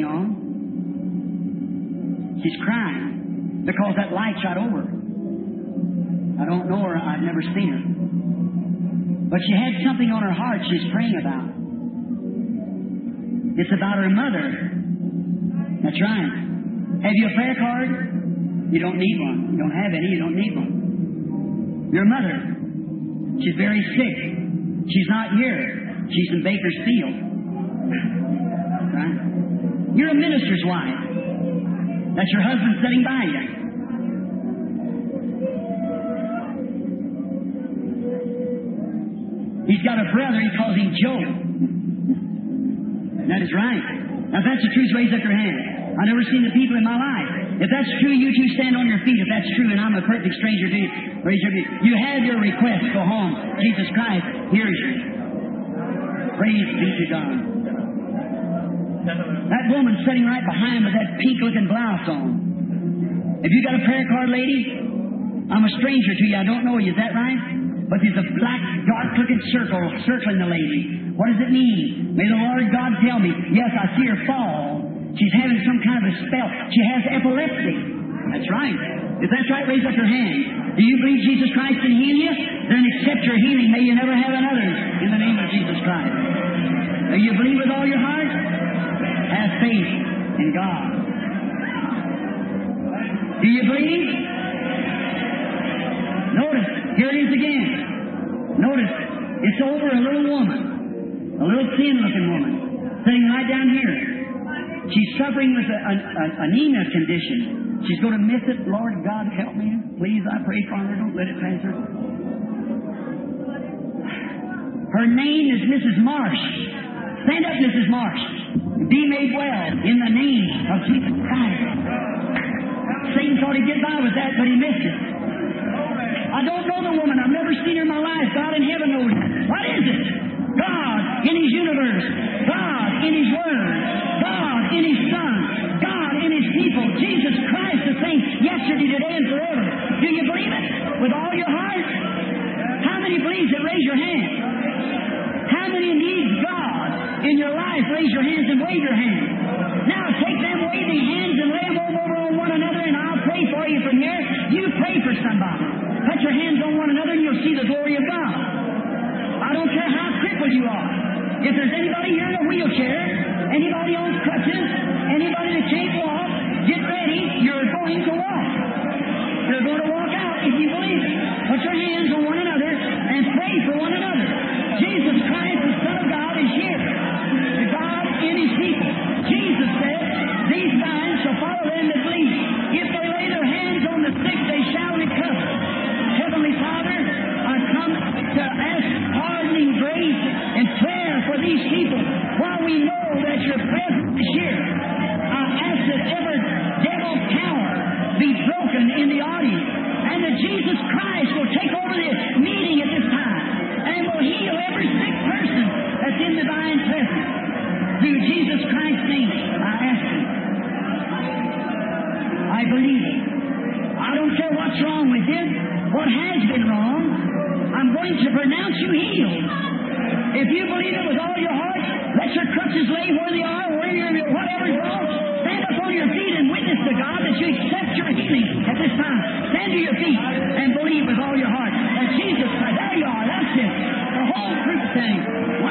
on. She's crying because that light shot over her. I don't know her. I've never seen her. But she had something on her heart she's praying about. It's about her mother. That's right. Have you a prayer card? You don't need one. You don't have any. You don't need one. Your mother. She's very sick. She's not here. She's in Bakersfield. Right? You're a minister's wife. That's your husband sitting by you. He's got a brother, he calls him Joe. That is right. Now, if that's the truth, raise up your hand. I've never seen the people in my life. If that's true, you two stand on your feet. If that's true, and I'm a perfect stranger to you, raise your feet. You have your request. Go home. Jesus Christ hears you. Praise be to God. That woman sitting right behind with that pink-looking blouse on. If you got a prayer card, lady, I'm a stranger to you. I don't know you. Is that right? But there's a black, dark-looking circle circling the lady. What does it mean? May the Lord God tell me. Yes, I see her fall. She's having some kind of a spell. She has epilepsy. That's right. If that's right, raise up your hand. Do you believe Jesus Christ can heal you? Then accept your healing. May you never have another in the name of Jesus Christ. Do you believe with all your heart? Have faith in God. Do you believe? Notice, here it is again. Notice, it's over a little woman, a little thin-looking woman, sitting right down here. She's suffering with an anemia condition. She's going to miss it. Lord God, help me. Please, I pray for her. Don't let it transfer. Her name is Mrs. Marsh. Stand up, Mrs. Marsh. Be made well in the name of Jesus Christ. Satan thought he'd get by with that, but he missed it. I don't know the woman. I've never seen her in my life. God in heaven knows it. What is it? God in His universe. God in His Word. God in His Son. God in His people. Jesus Christ the same yesterday, today, and forever. Do you believe it? With all your heart? How many believes it? Raise your hand. How many needs God in your life? Raise your hands and wave your hands. Now take them waving hands and lay them over on one another, and I'll pray for you from here. You pray for somebody. Put your hands on one another and you'll see the glory of God. I don't care how crippled you are. If there's anybody here in a wheelchair, anybody on crutches, anybody that can't walk, get ready. You're going to walk. You're going to walk out if you believe it. Put your hands on one another and pray for one another. Jesus Christ, the Son of God, is here. The God in His people. Jesus said, these signs shall follow them that believe. If they lay their hands on the sick, they shall recover. Heavenly Father, I come to ask pardoning grace and prayer for these people while we know that your presence is here. I the audience. And that Jesus Christ will take over the meeting at this time and will heal every sick person that's in divine presence. Through Jesus Christ's name, I ask it. I believe it. I don't care what's wrong with you, what has been wrong. I'm going to pronounce you healed. If you believe it with all your heart, let your crutches lay where they are, whatever's wrong. Stand up on your feet and witness to God that you accept your healing at this time. Stand to your feet and believe with all your heart that Jesus Christ. There you are. That's it. The whole group saying,